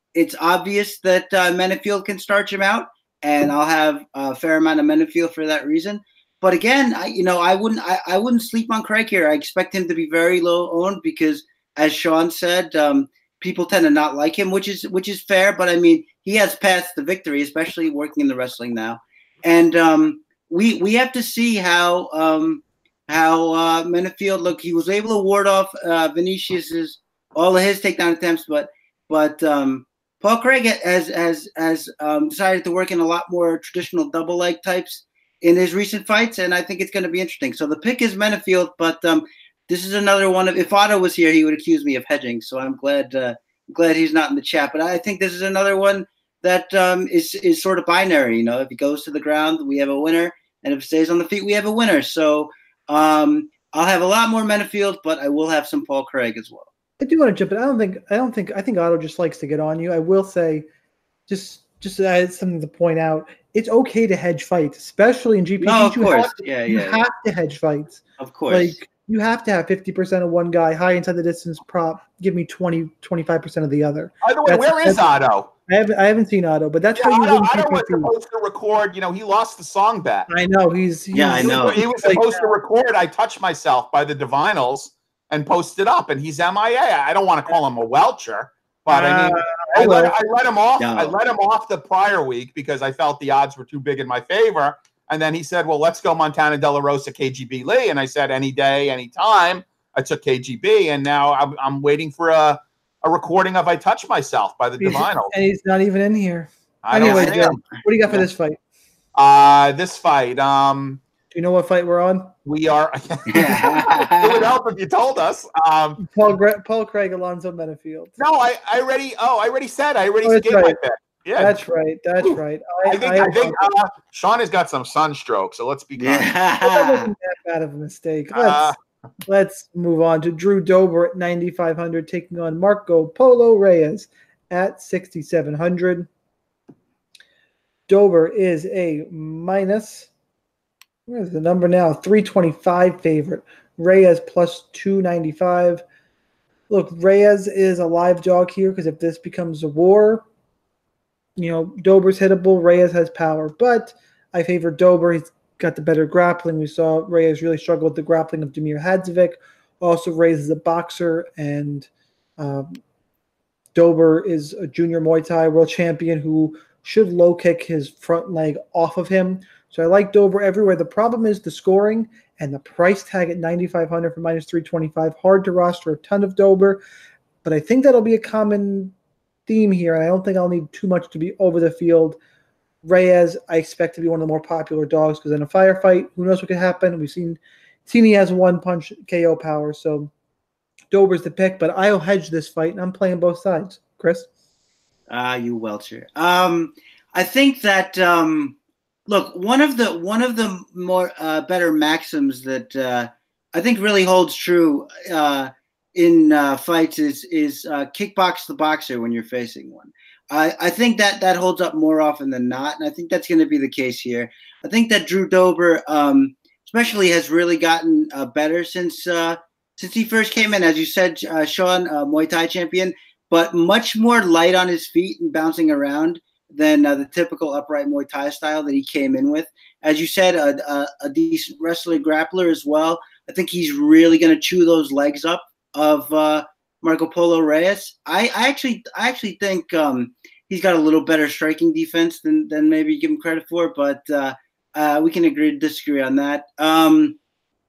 it's obvious that uh, Menafield can starch him out, and I'll have a fair amount of Menafield for that reason. But again, I, you know, I wouldn't, I, I wouldn't sleep on Craig here. I expect him to be very low owned because, as Sean said, um, people tend to not like him, which is which is fair. But I mean, he has passed the victory, especially working in the wrestling now, and um, we we have to see how um, how uh, Menafield look. He was able to ward off uh, Vinicius's all of his takedown attempts, but but um, Paul Craig has has has um, decided to work in a lot more traditional double leg types in his recent fights, and I think it's going to be interesting. So the pick is Menafield, but um, this is another one of. If Otto was here, he would accuse me of hedging. So I'm glad uh, glad he's not in the chat. But I think this is another one that um, is is sort of binary. You know, if he goes to the ground, we have a winner, and if it stays on the feet, we have a winner. So um, I'll have a lot more Menafield, but I will have some Paul Craig as well. I do want to jump in. I don't think I don't think I think Otto just likes to get on you. I will say, just just as something to point out, it's okay to hedge fights, especially in G P P. No, of you course, have to, yeah, you yeah. have to hedge fights. Of course, like you have to have fifty percent of one guy, high inside the distance prop. Give me twenty, twenty-five percent of the other. By the way, That's- where is that's- Otto? I haven't I haven't seen Otto, but that's Yeah, how you Otto, win Otto was G P P. supposed to record. You know, he lost the song bet. I know he's, he's Yeah, I know. He was like- supposed to record "I Touch Myself" by the Divinals and post it up, and he's M I A. I don't want to call him a welcher, but I mean, Uh, I let, well. I let him off. No. I let him off the prior week because I felt the odds were too big in my favor. And then he said, "Well, let's go Montana De La Rosa, K G B Lee." And I said, "Any day, any time." I took K G B, and now I'm, I'm waiting for a, a recording of "I Touch Myself" by the He's- Divinals. and he's not even in here. I don't Anyway, see Joe, him. what do you got for Yeah. this fight? Uh, this fight, um, Do you know what fight we're on? we are. It would help if you told us. Um, Paul Gra- Paul Craig, Alonzo Menafield. no, I, I already. Oh, I already said. I already Oh, that's gave my right. pick. Yeah, That's right. That's Ooh. right. I think. I, think uh, Sean has got some sunstroke, so let's be kind. that Yeah. wasn't that bad of a mistake. Let's Uh, let's move on to Drew Dober at ninety-five hundred, taking on Marco Polo Reyes at sixty-seven hundred. Dober is a minus. Where's the number now? three twenty-five favorite. Reyes plus two ninety-five. Look, Reyes is a live dog here because if this becomes a war, you know, Dober's hittable. Reyes has power, but I favor Dober. He's got the better grappling. We saw Reyes really struggle with the grappling of Damir Hadzovic. Also, Reyes is a boxer, and um, Dober is a junior Muay Thai world champion who should low kick his front leg off of him. So I like Dober everywhere. The problem is the scoring and the price tag at ninety-five hundred for minus three twenty-five. Hard to roster a ton of Dober, but I think that'll be a common theme here. And I don't think I'll need too much to be over the field. Reyes, I expect to be one of the more popular dogs because in a firefight, who knows what could happen? We've seen, seen he has one punch K O power. So Dober's the pick, but I'll hedge this fight, and I'm playing both sides. Chris? Ah, you Welcher. Um, I think that um, look, one of the one of the more uh, better maxims that uh, I think really holds true uh, in uh, fights is is uh, kickbox the boxer when you're facing one. I, I think that that holds up more often than not, and I think that's going to be the case here. I think that Drew Dober, um, especially, has really gotten uh, better since uh, since he first came in. As you said, uh, Sean, uh, Muay Thai champion, but much more light on his feet and bouncing around than uh, the typical upright Muay Thai style that he came in with. As you said, a, a, a decent wrestler grappler as well. I think he's really going to chew those legs up of uh, Marco Polo Reyes. I, I actually, I actually think um, he's got a little better striking defense than than maybe you give him credit for. But uh, uh, we can agree to disagree on that. Um,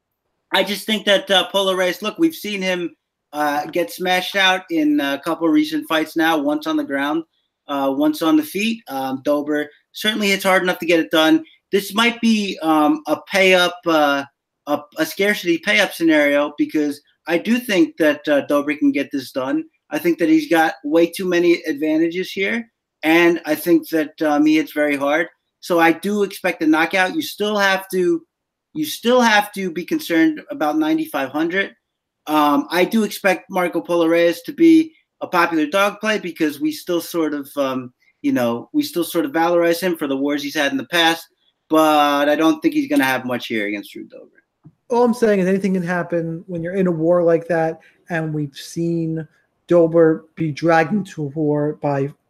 I just think that uh, Polo Reyes. Look, we've seen him uh, get smashed out in a couple of recent fights now. Once on the ground, uh, once on the feet. Um, Dober certainly hits hard enough to get it done. This might be um, a pay up, uh, a, a scarcity pay up scenario because I do think that uh, Dober can get this done. I think that he's got way too many advantages here, and I think that um, he hits very hard. So I do expect a knockout. You still have to, you still have to be concerned about ninety-five hundred. Um, I do expect Marco Polo Reyes to be a popular dog play because we still sort of, um, you know, we still sort of valorize him for the wars he's had in the past. But I don't think he's going to have much here against Drew Dober. All I'm saying is anything can happen when you're in a war like that, and we've seen Dober be dragged into a war by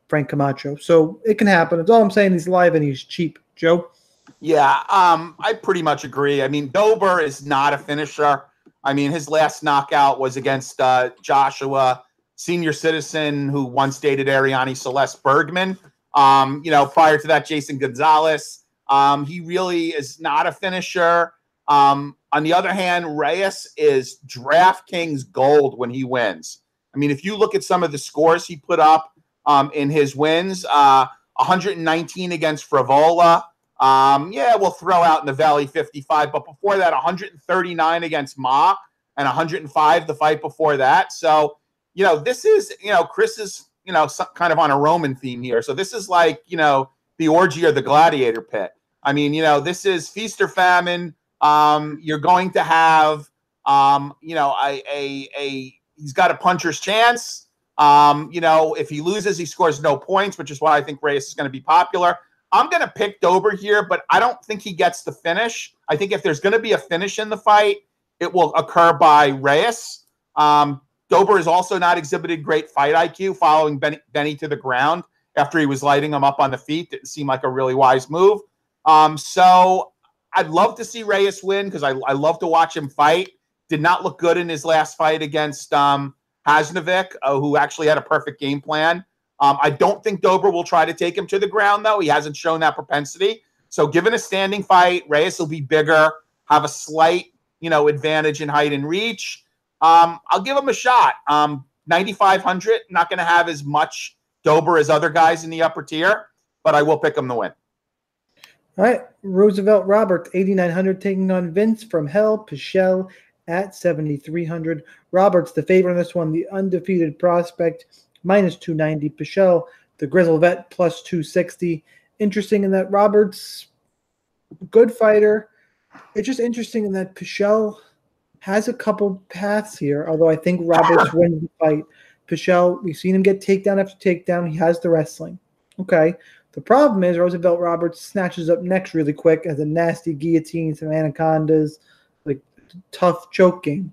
Frank Camacho. So it can happen. That's all I'm saying. He's live and he's cheap. Joe? Yeah, um, I pretty much agree. I mean, Dober is not a finisher. I mean, his last knockout was against uh, Joshua, senior citizen who once dated Ariane Celeste Bergman. Um, you know, prior to that, Jason Gonzalez. Um, he really is not a finisher. Um, on the other hand, Reyes is DraftKings gold when he wins. I mean, if you look at some of the scores he put up um, in his wins, uh, one hundred nineteen against Frivola. Um, yeah, we'll throw out in the Valley fifty-five, but before that, one hundred thirty-nine against Ma and one hundred five the fight before that. So, you know, this is, you know, Chris is, you know, some, kind of on a Roman theme here. So this is like, you know, the orgy or the gladiator pit. I mean, you know, this is feast or famine. Um, you're going to have, um, you know, a, a, a, he's got a puncher's chance. Um, you know, if he loses, he scores no points, which is why I think Reyes is going to be popular. I'm going to pick Dober here, but I don't think he gets the finish. I think if there's going to be a finish in the fight, it will occur by Reyes. Um, Dober has also not exhibited great fight I Q following Benny, Benny to the ground after he was lighting him up on the feet. Didn't seem like a really wise move. Um, so I'd love to see Reyes win because I, I love to watch him fight. Did not look good in his last fight against um, Hasnovic, uh, who actually had a perfect game plan. Um, I don't think Dober will try to take him to the ground, though. He hasn't shown that propensity. So given a standing fight, Reyes will be bigger, have a slight, you know, advantage in height and reach. Um, I'll give him a shot. Um, ninety-five hundred, not going to have as much Dober as other guys in the upper tier, but I will pick him to win. All right, Roosevelt Roberts, eighty-nine hundred, taking on Vince from Hell Pichel at seventy-three hundred. Roberts, the favorite on this one, the undefeated prospect, minus two ninety. Pichel, the Grizzle vet, plus two sixty. Interesting in that Roberts, good fighter. It's just interesting in that Pichel has a couple paths here, although I think Roberts wins the fight. Pichel, we've seen him get takedown after takedown. He has the wrestling. Okay. The problem is Roosevelt Roberts snatches up next really quick as a nasty guillotine, some anacondas, like tough choke game.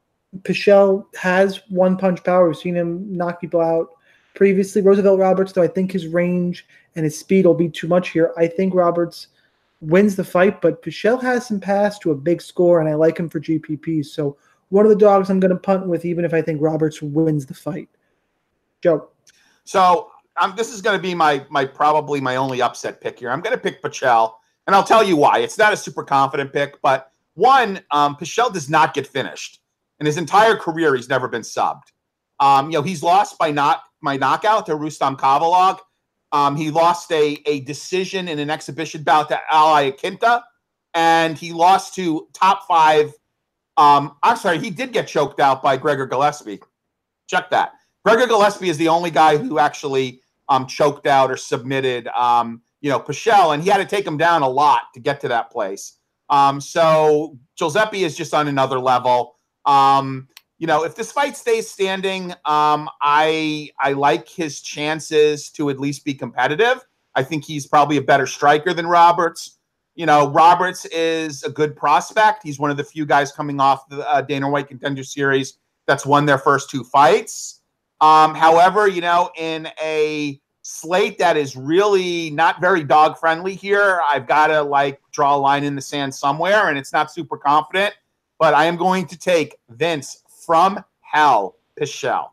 Pichel has one punch power. We've seen him knock people out previously. Roosevelt Roberts, though, I think his range and his speed will be too much here. I think Roberts wins the fight, but Pichel has some pass to a big score, and I like him for G P P. So one of the dogs I'm going to punt with, even if I think Roberts wins the fight. Joe. So um, this is going to be my my probably my only upset pick here. I'm going to pick Pichel, and I'll tell you why. It's not a super confident pick, but one, um, Pichel does not get finished. In his entire career, he's never been subbed. Um, you know, he's lost by not my knockout to Rustam Kavalog. Um, he lost a, a decision in an exhibition bout to Ali Akinta, and he lost to top five. Um, I'm sorry, he did get choked out by Gregor Gillespie. Check that. Gregor Gillespie is the only guy who actually um, choked out or submitted, um, you know, Pichel, and he had to take him down a lot to get to that place. Um, so Giuseppe is just on another level. Um, you know, if this fight stays standing, um, I I like his chances to at least be competitive. I think he's probably a better striker than Roberts. You know, Roberts is a good prospect. He's one of the few guys coming off the uh, Dana White Contender Series that's won their first two fights. Um, however, you know, in a slate that is really not very dog-friendly here, I've got to, like, draw a line in the sand somewhere, and it's not super confident. But I am going to take Vince from Hell Pichel.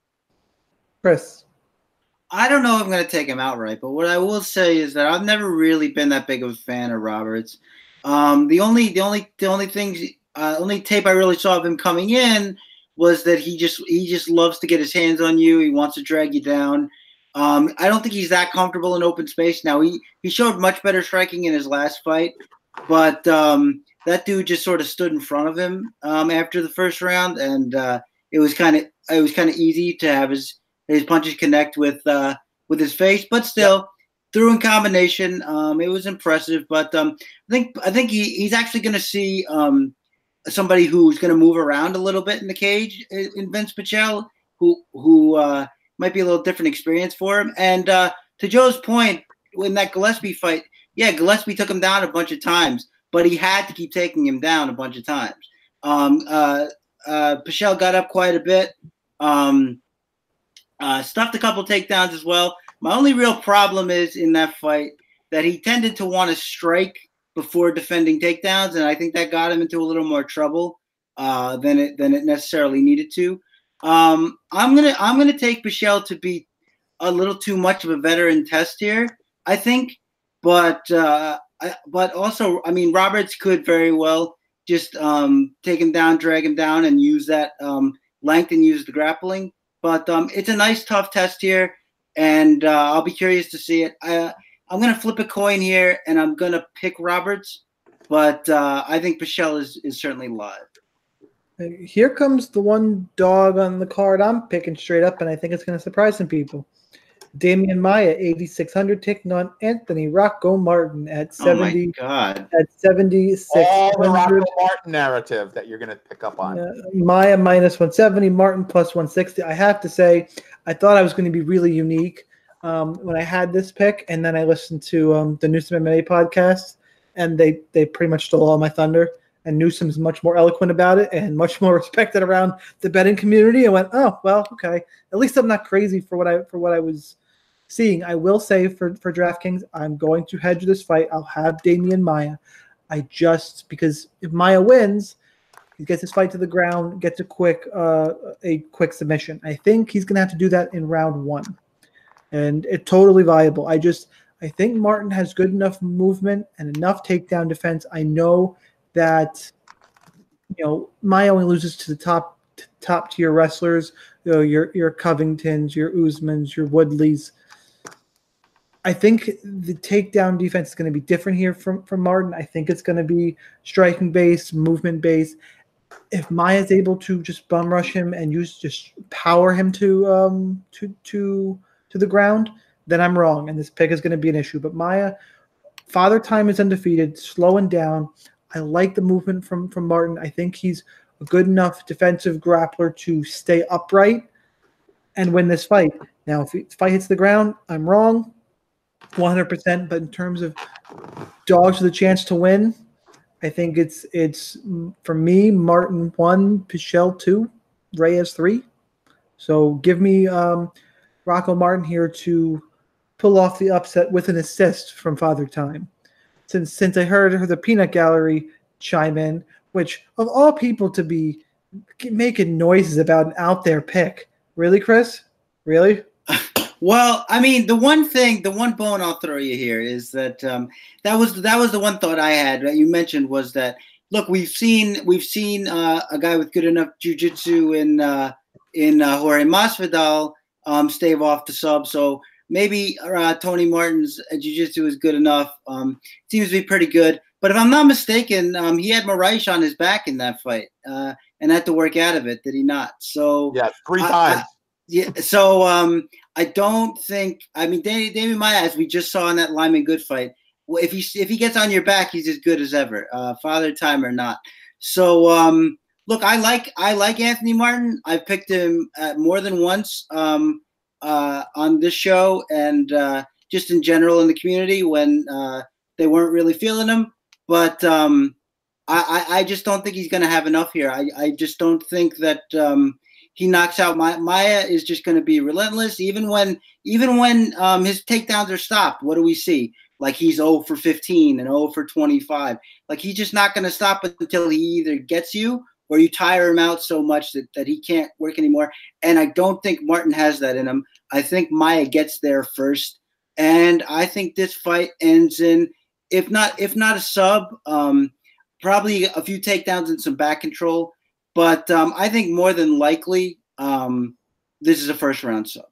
Chris. I don't know if I'm going to take him outright, but what I will say is that I've never really been that big of a fan of Roberts. Um, the only, the only, the only things, uh, only tape I really saw of him coming in was that he just, he just loves to get his hands on you. He wants to drag you down. Um, I don't think he's that comfortable in open space. Now he, he showed much better striking in his last fight, but um, that dude just sort of stood in front of him um, after the first round, and uh, it was kind of, it was kind of easy to have his. His punches connect with uh, with his face, but still, through in combination, um, it was impressive. But um, I think I think he, he's actually going to see um, somebody who's going to move around a little bit in the cage in Vince Pichel, who who uh, might be a little different experience for him. And uh, to Joe's point, in that Gillespie fight, yeah, Gillespie took him down a bunch of times, but he had to keep taking him down a bunch of times. Um, uh, uh, Pichel got up quite a bit. Um, Uh, stuffed a couple takedowns as well, My only real problem is in that fight that he tended to want to strike before defending takedowns, and I think that got him into a little more trouble uh, than it than it necessarily needed to. Um, I'm gonna I'm gonna take Pichel to be a little too much of a veteran test here, I think, but uh, I, but also, I mean, Roberts could very well just um, take him down, drag him down, and use that um, length and use the grappling. But um, it's a nice, tough test here, and uh, I'll be curious to see it. I, I'm going to flip a coin here, and I'm going to pick Roberts, but uh, I think Pichel is, is certainly live. Here comes the one dog on the card I'm picking straight up, and I think it's going to surprise some people. Demian Maia, eighty-six hundred, taking on Anthony Rocco Martin at seventy. Oh my God. At seventy-six. All the Rocco Martin narrative that you're going to pick up on. Uh, Maia minus one seventy, Martin plus one sixty. I have to say, I thought I was going to be really unique um, when I had this pick, and then I listened to um, the Newsom M M A podcast, and they they pretty much stole all my thunder. And Newsom's much more eloquent about it and much more respected around the betting community. I went, oh well, okay. At least I'm not crazy for what I for what I was seeing. I will say for for DraftKings, I'm going to hedge this fight. I'll have Demian Maia. I just because if Maia wins, he gets his fight to the ground, gets a quick uh, a quick submission. I think he's gonna have to do that in round one, and it's totally viable. I just I think Martin has good enough movement and enough takedown defense. I know that you know Maia only loses to the top t- top tier wrestlers, you know, your your Covingtons, your Usmans, your Woodleys. I think the takedown defense is going to be different here from, from Martin. I think it's going to be striking based, movement based. If Maia is able to just bum rush him and use just power him to um to to to the ground, then I'm wrong, and this pick is going to be an issue. But Maia, Father Time is undefeated, slowing down. I like the movement from, from Martin. I think he's a good enough defensive grappler to stay upright and win this fight. Now, if the fight hits the ground, I'm wrong, one hundred percent. But in terms of dogs with a chance to win, I think it's it's for me Martin one, Pichel two, Reyes three. So give me um, Rocco Martin here to pull off the upset with an assist from Father Time. Since since I heard her the Peanut Gallery chime in, which of all people to be making noises about an out there pick, really, Chris? Really? Well, I mean, the one thing, the one bone I'll throw you here is that um, that was that was the one thought I had that you mentioned was that look, we've seen we've seen uh, a guy with good enough jiu-jitsu in uh, in uh, Jorge Masvidal um, stave off the sub, so. Maybe uh, Tony Martin's uh, jiu-jitsu is good enough. Um, seems to be pretty good. But if I'm not mistaken, um, he had Moraes on his back in that fight uh, and had to work out of it, did he not? So yeah, three I, times. I, yeah. So um, I don't think. I mean, Damian Maia, as we just saw in that Lyman Good fight, well, if he if he gets on your back, he's as good as ever, uh, Father Time or not. So um, look, I like I like Anthony Martin. I've picked him uh, more than once. Um, Uh, on this show and uh, just in general in the community when uh, they weren't really feeling him. But um, I, I, I just don't think he's going to have enough here. I, I just don't think that um, he knocks out Maia. Maia is just going to be relentless. Even when even when um, his takedowns are stopped, what do we see? Like he's zero for fifteen and zero for twenty-five. Like he's just not going to stop until he either gets you or you tire him out so much that, that he can't work anymore. And I don't think Martin has that in him. I think Maia gets there first. And I think this fight ends in, if not if not a sub, um, probably a few takedowns and some back control. But um, I think more than likely um, this is a first round sub.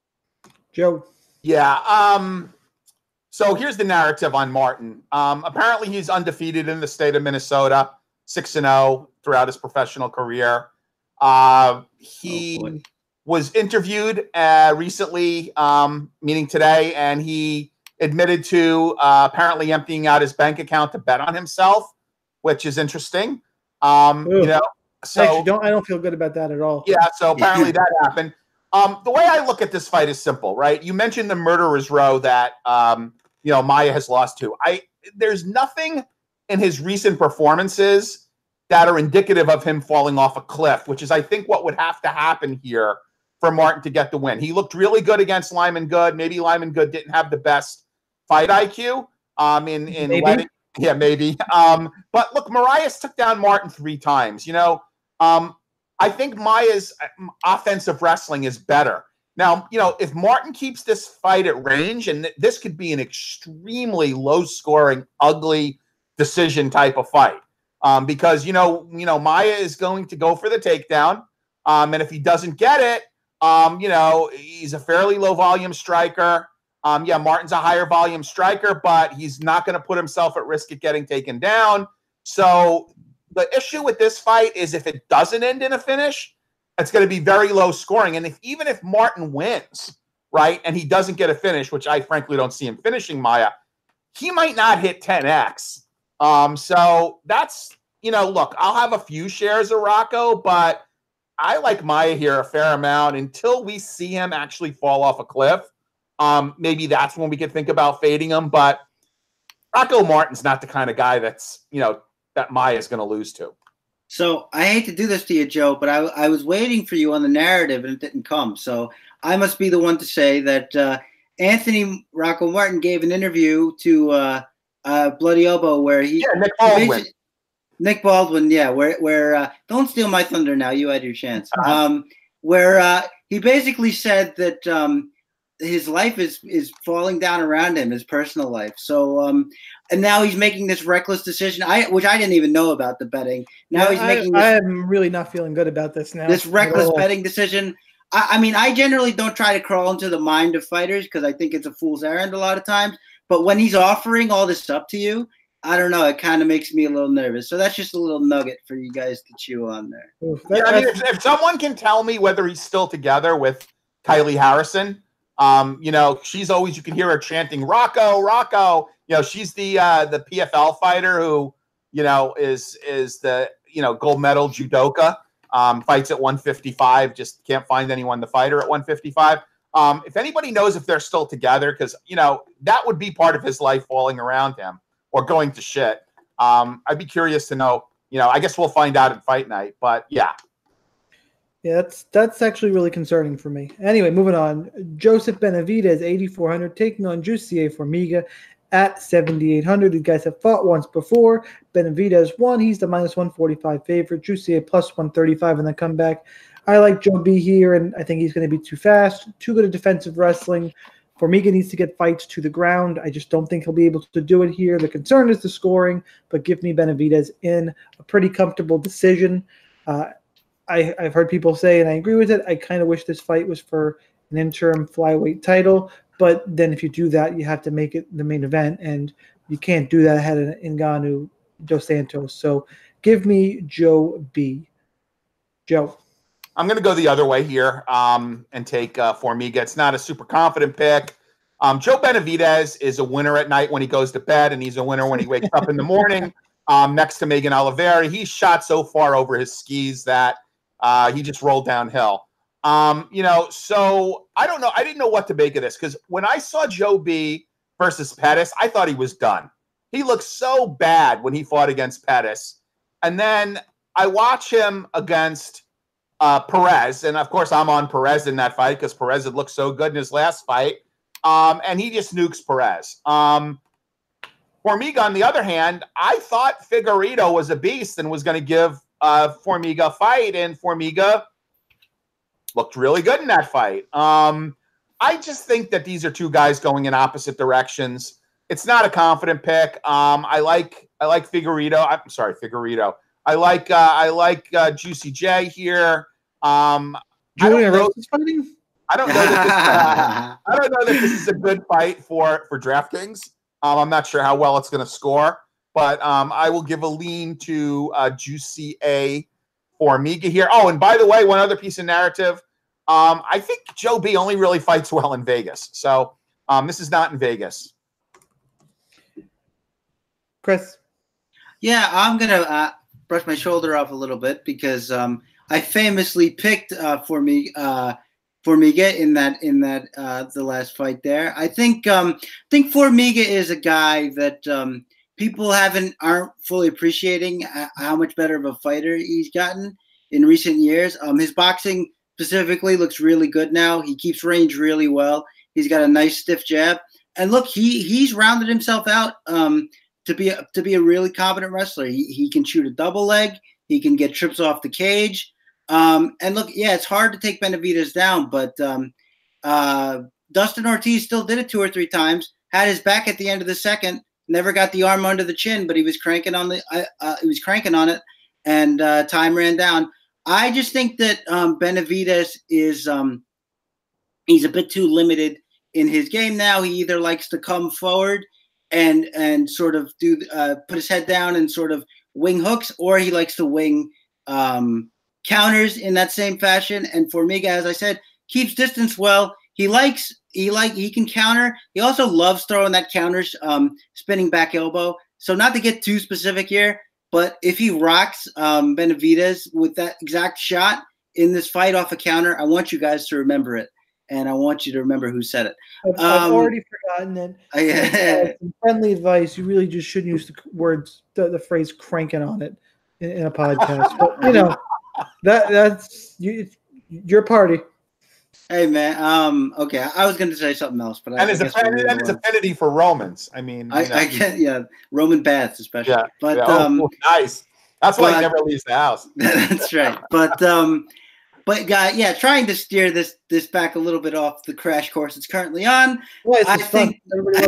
Joe. Yeah. Um, so here's the narrative on Martin. Um, apparently he's undefeated in the state of Minnesota, six and oh throughout his professional career. Uh, he oh was interviewed uh, recently, um, meaning today, and he admitted to uh, apparently emptying out his bank account to bet on himself, which is interesting. Um, you know, so Actually, don't I don't feel good about that at all. yeah. So apparently that happened. Um, the way I look at this fight is simple, right? You mentioned the murderer's row that um, you know Maia has lost to. I there's nothing in his recent performances that are indicative of him falling off a cliff, which is, I think, what would have to happen here for Martin to get the win. He looked really good against Lyman Good. Maybe Lyman Good didn't have the best fight I Q. Um, in in maybe. letting, yeah, maybe. Um, but look, Moraes took down Martin three times. You know, um, I think Maia's offensive wrestling is better. Now, you know, if Martin keeps this fight at range, and th- this could be an extremely low-scoring, ugly decision type of fight, um, because you know, you know, Maia is going to go for the takedown, um, and if he doesn't get it, um, you know, he's a fairly low-volume striker. Um, yeah, Martin's a higher volume striker, but he's not going to put himself at risk of getting taken down. So the issue with this fight is if it doesn't end in a finish, it's going to be very low scoring. And if even if Martin wins, right, and he doesn't get a finish, which I frankly don't see him finishing Maia, he might not hit ten X. Um, so that's, you know, look, I'll have a few shares of Rocco, but I like Maia here a fair amount until we see him actually fall off a cliff. Um, maybe that's when we could think about fading him. But Rocco Martin's not the kind of guy that's, you know, that Maia is going to lose to. So I hate to do this to you, Joe, but I, I was waiting for you on the narrative and it didn't come. So I must be the one to say that uh, Anthony Rocco Martin gave an interview to uh, uh, Bloody Elbow where he yeah Nick Baldwin. Nick Baldwin, yeah, where where uh, don't steal my thunder now. You had your chance. Um, where uh, he basically said that um, his life is is falling down around him, his personal life. So um, and now he's making this reckless decision, I which I didn't even know about the betting. Now yeah, he's I, making. This, I am really not feeling good about this now. This reckless betting decision. I, I mean, I generally don't try to crawl into the mind of fighters because I think it's a fool's errand a lot of times. But when he's offering all this stuff to you, I don't know. It kind of makes me a little nervous. So that's just a little nugget for you guys to chew on there. Oof, yeah, I mean, if, if someone can tell me whether he's still together with Kylie Harrison, um, you know, she's always, you can hear her chanting, Rocco, Rocco. You know, she's the uh, the P F L fighter who, you know, is is the, you know, gold medal judoka, um, fights at one fifty-five, just can't find anyone to fight her at one fifty-five. Um, if anybody knows if they're still together, because, you know, that would be part of his life falling around him. Or going to shit. Um, I'd be curious to know, you know, I guess we'll find out at fight night, but yeah. Yeah, that's that's actually really concerning for me. Anyway, moving on. Joseph Benavidez, eighty-four hundred, taking on Jussier Formiga at seventy-eight hundred. These guys have fought once before. Benavidez won. He's the minus one forty-five favorite. Jussier plus one thirty-five in the comeback. I like Joe B here, and I think he's going to be too fast, too good at defensive wrestling. Formiga needs to get fights to the ground. I just don't think he'll be able to do it here. The concern is the scoring, but give me Benavidez in a pretty comfortable decision. Uh, I, I've heard people say, and I agree with it, I kind of wish this fight was for an interim flyweight title, but then if you do that, you have to make it the main event, and you can't do that ahead of Ngannou Dos Santos. So give me Joe B. Joe. I'm going to go the other way here um, and take uh, Formiga. It's not a super confident pick. Um, Joe Benavidez is a winner at night when he goes to bed, and he's a winner when he wakes up in the morning um, next to Megan Oliveira. He's shot so far over his skis that uh, he just rolled downhill. Um, you know, so I don't know. I didn't know what to make of this because when I saw Joe B versus Pettis, I thought he was done. He looked so bad when he fought against Pettis. And then I watch him against Uh, Perez, and of course I'm on Perez in that fight because Perez had looked so good in his last fight, um, and he just nukes Perez. Um, Formiga, on the other hand, I thought Figueiredo was a beast and was going to give uh, Formiga a fight, and Formiga looked really good in that fight. Um, I just think that these are two guys going in opposite directions. It's not a confident pick. Um, I like I like Figueiredo. I'm sorry, Figueiredo. I like uh, I like uh, Juicy J here. Um, Julian I Rose is fighting. I don't know that this, uh, I don't know that this is a good fight for for DraftKings. Um, I'm not sure how well it's going to score, but um, I will give a lean to uh, Juicy A Formiga here. Oh, and by the way, one other piece of narrative. Um, I think Joe B only really fights well in Vegas, so um, this is not in Vegas. Chris. Yeah, I'm gonna. Uh, brush my shoulder off a little bit because um, I famously picked uh, for me uh, Formiga in that in that uh, the last fight there. I think um, I think Formiga is a guy that um, people haven't aren't fully appreciating how much better of a fighter he's gotten in recent years. Um, his boxing specifically looks really good now. He keeps range really well. He's got a nice stiff jab. And look, he he's rounded himself out um, to be a, to be a really competent wrestler. He, he can shoot a double leg. He can get trips off the cage. Um, and look, yeah, it's hard to take Benavidez down, but um, uh, Dustin Ortiz still did it two or three times. Had his back at the end of the second. Never got the arm under the chin, but he was cranking on the uh, uh, he was cranking on it, and uh, time ran down. I just think that um, Benavidez is um, he's a bit too limited in his game now. He either likes to come forward and and sort of do uh, put his head down and sort of wing hooks, or he likes to wing um, counters in that same fashion. And Formiga, as I said, keeps distance well. He likes he like he can counter. He also loves throwing that counters, um, spinning back elbow. So not to get too specific here, but if he rocks um, Benavidez with that exact shot in this fight off a counter, I want you guys to remember it. And I want you to remember who said it. I've, I've um, already forgotten that. I, uh, some friendly advice: you really just shouldn't use the words, the, the phrase "cranking on it" in, in a podcast. But you know, that that's you, your party. Hey man, um, okay. I was going to say something else, but and I, his I affinity, and his affinity for Romans. I mean, I, I get yeah, Roman baths especially. Yeah, but yeah. um, oh, nice. That's why but, he never leaves the house. That's right. But um. But guy, yeah, trying to steer this this back a little bit off the crash course it's currently on. Well, I think,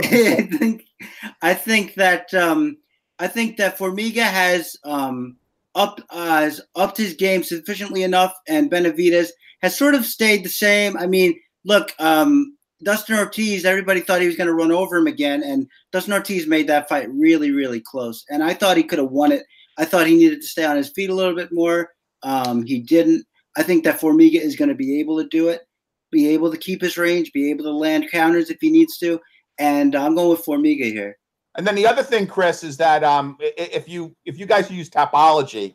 I think I think that um, I think that Formiga has um, up uh, has upped his game sufficiently enough, and Benavidez has sort of stayed the same. I mean, look, um, Dustin Ortiz, everybody thought he was going to run over him again, and Dustin Ortiz made that fight really, really close. And I thought he could have won it. I thought he needed to stay on his feet a little bit more. Um, he didn't. I think that Formiga is going to be able to do it, be able to keep his range, be able to land counters if he needs to. And I'm going with Formiga here. And then the other thing, Chris, is that um, if you if you guys use Tapology,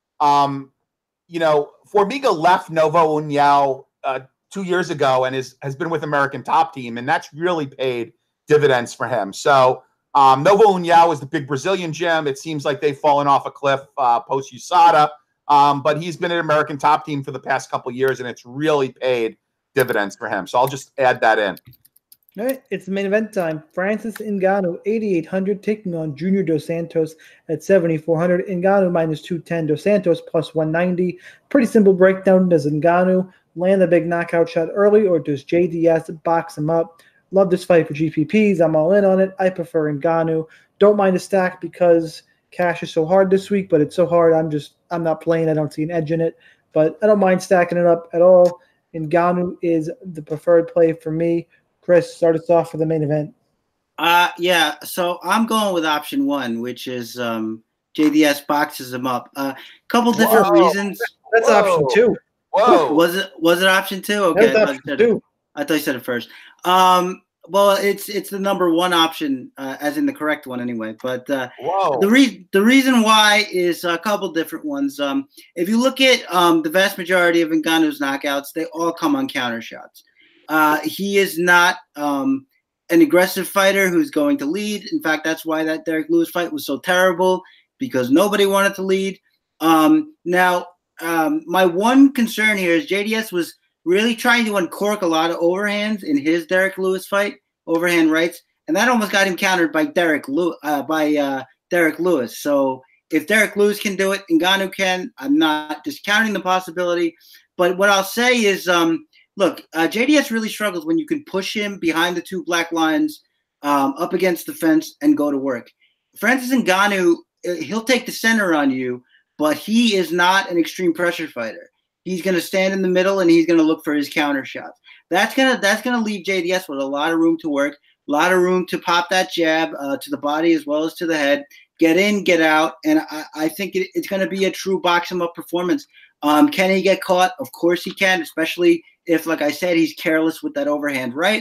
um, you know, Formiga left Novo União uh, two years ago and is has been with American Top Team, and that's really paid dividends for him. So um, Novo União is the big Brazilian gym. It seems like they've fallen off a cliff uh, post U S A D A. Um, but he's been at American Top Team for the past couple of years, and it's really paid dividends for him. So I'll just add that in. All right, it's the main event time. Francis Ngannou, eighty-eight hundred, taking on Junior Dos Santos at seventy-four hundred. Ngannou minus two ten, Dos Santos plus one ninety. Pretty simple breakdown. Does Ngannou land the big knockout shot early, or does J D S box him up? Love this fight for G P Ps. I'm all in on it. I prefer Ngannou. Don't mind the stack because cash is so hard this week, but it's so hard. I'm just, I'm not playing. I don't see an edge in it, but I don't mind stacking it up at all. Ngannou is the preferred play for me. Chris, start us off for the main event. Uh, yeah. So I'm going with option one, which is um, J D S boxes him up. A uh, couple different Whoa. reasons. That's Whoa. option two. Whoa. Was it, was it option two? Okay. That's option I two. I thought you said it first. Um, Well, it's it's the number one option, uh, as in the correct one anyway. But uh, the re- the reason why is a couple different ones. Um, if you look at um, the vast majority of Ngannou's knockouts, they all come on counter shots. Uh, he is not um, an aggressive fighter who's going to lead. In fact, that's why that Derek Lewis fight was so terrible, because nobody wanted to lead. Um, now, um, my one concern here is J D S was really trying to uncork a lot of overhands in his Derek Lewis fight, overhand rights, and that almost got him countered by Derek Lew- uh, by uh, Derek Lewis. So if Derek Lewis can do it, Ngannou can. I'm not discounting the possibility, but what I'll say is, um, look, uh, J D S really struggles when you can push him behind the two black lines, um, up against the fence, and go to work. Francis Ngannou, he'll take the center on you, but he is not an extreme pressure fighter. He's going to stand in the middle, and he's going to look for his counter shots. That's gonna that's gonna leave J D S with a lot of room to work, a lot of room to pop that jab uh, to the body as well as to the head, get in, get out, and I, I think it, it's going to be a true box him up performance. Um, can he get caught? Of course he can, especially if, like I said, he's careless with that overhand right.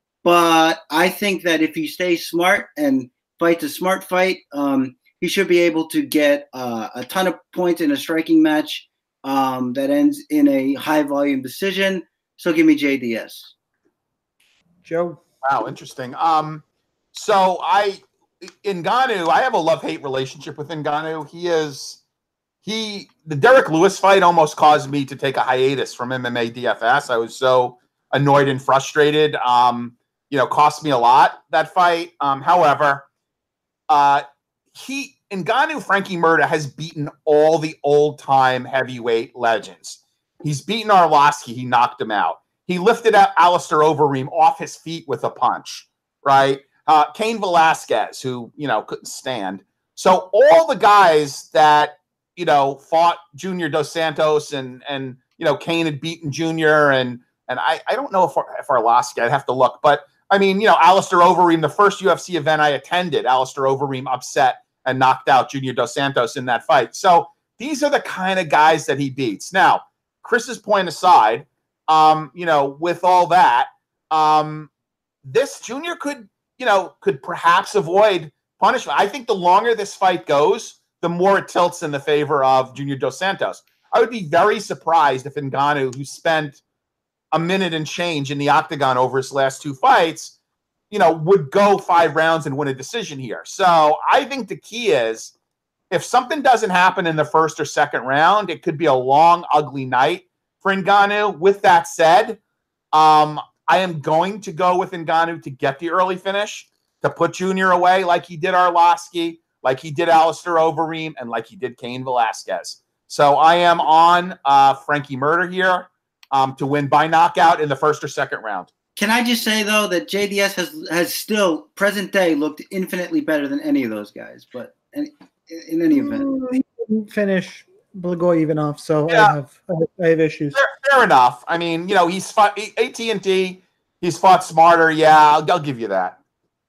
But I think that if he stays smart and fights a smart fight, um, he should be able to get uh, a ton of points in a striking match um, that ends in a high volume decision. So give me J D S. Joe. Wow, interesting. Um, so I, Ngannou, I have a love-hate relationship with Ngannou. He is, he the Derek Lewis fight almost caused me to take a hiatus from M M A D F S. I was so annoyed and frustrated. Um, you know, cost me a lot, that fight. Um, however, uh, he Ngannou Frankie Murta has beaten all the old-time heavyweight legends. He's beaten Arlovsky. He knocked him out. He lifted out Alistair Overeem off his feet with a punch, right? Uh, Cain Velasquez, who, you know, couldn't stand. So all the guys that, you know, fought Junior Dos Santos and, and you know, Cain had beaten Junior and and I, I don't know if, if Arlovsky, I'd have to look. But, I mean, you know, Alistair Overeem, the first U F C event I attended, Alistair Overeem upset and knocked out Junior Dos Santos in that fight. So these are the kind of guys that he beats. Now, Chris's point aside, um, you know, with all that, um, this Junior could, you know, could perhaps avoid punishment. I think the longer this fight goes, the more it tilts in the favor of Junior Dos Santos. I would be very surprised if Ngannou, who spent a minute and change in the octagon over his last two fights, you know, would go five rounds and win a decision here. So I think the key is if something doesn't happen in the first or second round, it could be a long, ugly night for Ngannou. With that said, um, I am going to go with Ngannou to get the early finish, to put Junior away like he did Arlovsky, like he did Alistair Overeem, and like he did Cain Velasquez. So I am on uh, Frankie Murta here um, to win by knockout in the first or second round. Can I just say, though, that J D S has has still, present day, looked infinitely better than any of those guys. But in, in any event. Mm, he didn't finish Blagoy even off, so Yeah. I have I have issues. Fair, fair enough. I mean, you know, he's fought A T and T. He's fought smarter. Yeah, I'll, I'll give you that.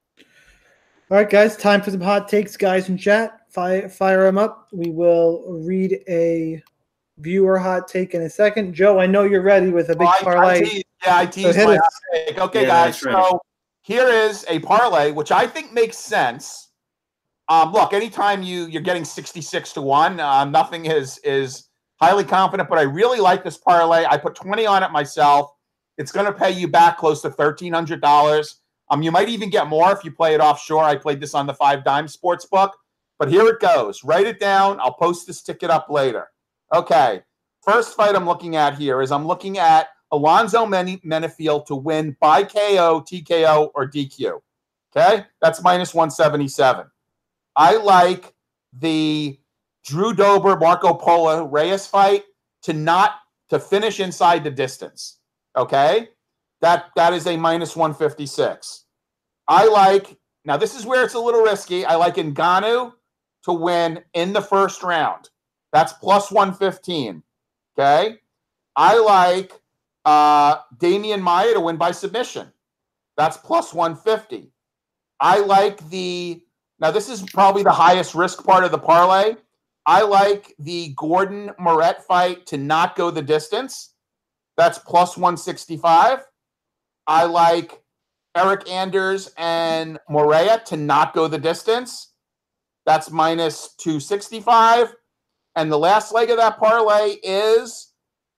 All right, guys, time for some hot takes, guys, in chat. Fire, fire them up. We will read a viewer hot take in a second. Joe, I know you're ready with a big Oh, I- parlay. I teased, yeah, I teased hit my us. hot take. Okay, Yeah, guys. that's right. So here is a parlay, which I think makes sense. Um, look, anytime you you're getting sixty-six to one, um, nothing is is highly confident, but I really like this parlay. I put twenty on it myself. It's going to pay you back close to thirteen hundred dollars. Um, you might even get more if you play it offshore. I played this on the Five Dime Sportsbook, but here it goes. Write it down. I'll post this ticket up later. Okay. First fight I'm looking at here is I'm looking at Alonzo Men- Menefield to win by K O, T K O, or D Q. Okay? That's minus one seventy-seven. I like the Drew Dober, Marco Polo Reyes fight to not to finish inside the distance. Okay? That that is a minus one fifty-six. I like, now this is where it's a little risky. I like Ngannou to win in the first round. That's plus one fifteen. Okay? I like uh, Damian Maia to win by submission. That's plus one fifty. I like the, now this is probably the highest risk part of the parlay. I like the Gordon Moret fight to not go the distance. That's plus one sixty-five. I like Eric Anders and Morea to not go the distance. That's minus two sixty-five. And the last leg of that parlay is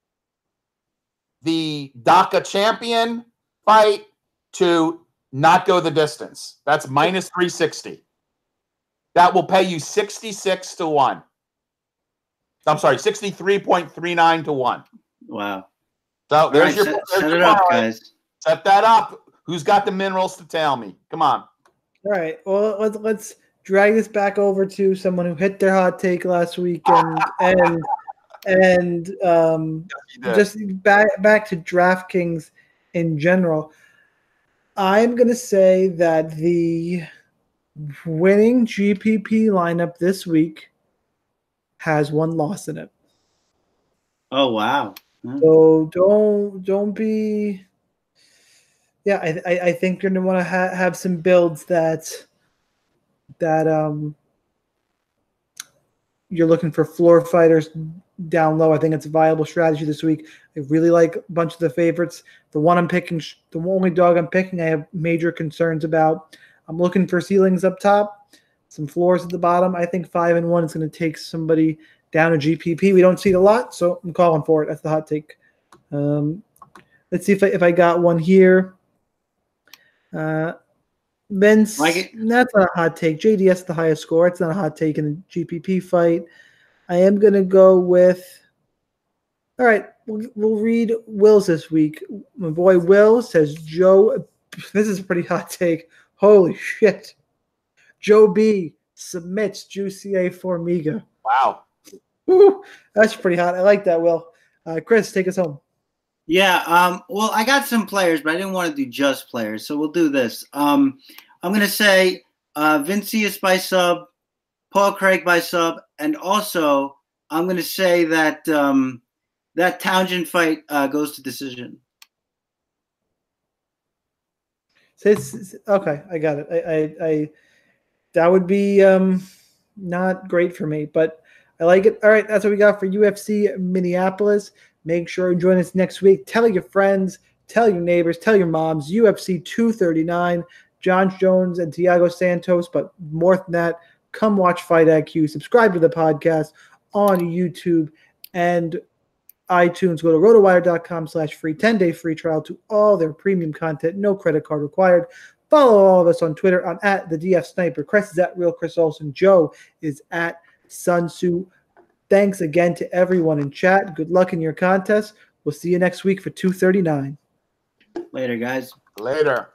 the Dhaka champion fight to not go the distance. That's minus three sixty. That will pay you sixty-six to one. I'm sorry, sixty-three point three nine to one. Wow. So there's All right, your, set, there's set your it up, parlay. guys. Set that up. Who's got the minerals to tell me? Come on. All right. Well, let's let's drag this back over to someone who hit their hot take last weekend and and um, You did. just back back to DraftKings in general. I'm gonna say that the winning G P P lineup this week has one loss in it. Oh, wow. Hmm. So don't don't be. Yeah, I I, I think you're gonna want to ha- have some builds that that um you're looking for floor fighters down low. I think it's a viable strategy this week. I really like a bunch of the favorites. The one I'm picking, the only dog I'm picking, I have major concerns about. I'm looking for ceilings up top, some floors at the bottom. I think five and one is going to take somebody down to G P P. We don't see it a lot, so I'm calling for it. That's the hot take. Um, let's see if I, if I got one here. Uh, Vince, Like it. that's not a hot take. J D S the highest score. It's not a hot take in the G P P fight. I am going to go with – all right, we'll, we'll read Will's this week. My boy Will says Joe – this is a pretty hot take. Holy shit. Joe B submits Juicy A Formiga. Wow. Woo, that's pretty hot. I like that, Will. Uh, Chris, take us home. Yeah, um, well, I got some players, but I didn't want to do just players, so we'll do this. Um, I'm going to say uh, Vincius by sub, Paul Craig by sub, and also I'm going to say that um, that Townsend fight uh, goes to decision. Okay, I got it. I, I, I that would be um, not great for me, but I like it. All right, that's what we got for U F C Minneapolis. Make sure you join us next week. Tell your friends, tell your neighbors, tell your moms. U F C two thirty-nine, Jon Jones and Thiago Santos. But more than that, come watch Fight I Q. Subscribe to the podcast on YouTube and iTunes. Go to rotowire.com slash free, ten-day free trial to all their premium content. No credit card required. Follow all of us on Twitter. I'm at the D F Sniper. Chris is at Real Chris Olsen. Joe is at Sun Tzu. Thanks again to everyone in chat. Good luck in your contest. We'll see you next week for two thirty-nine. Later, guys. Later.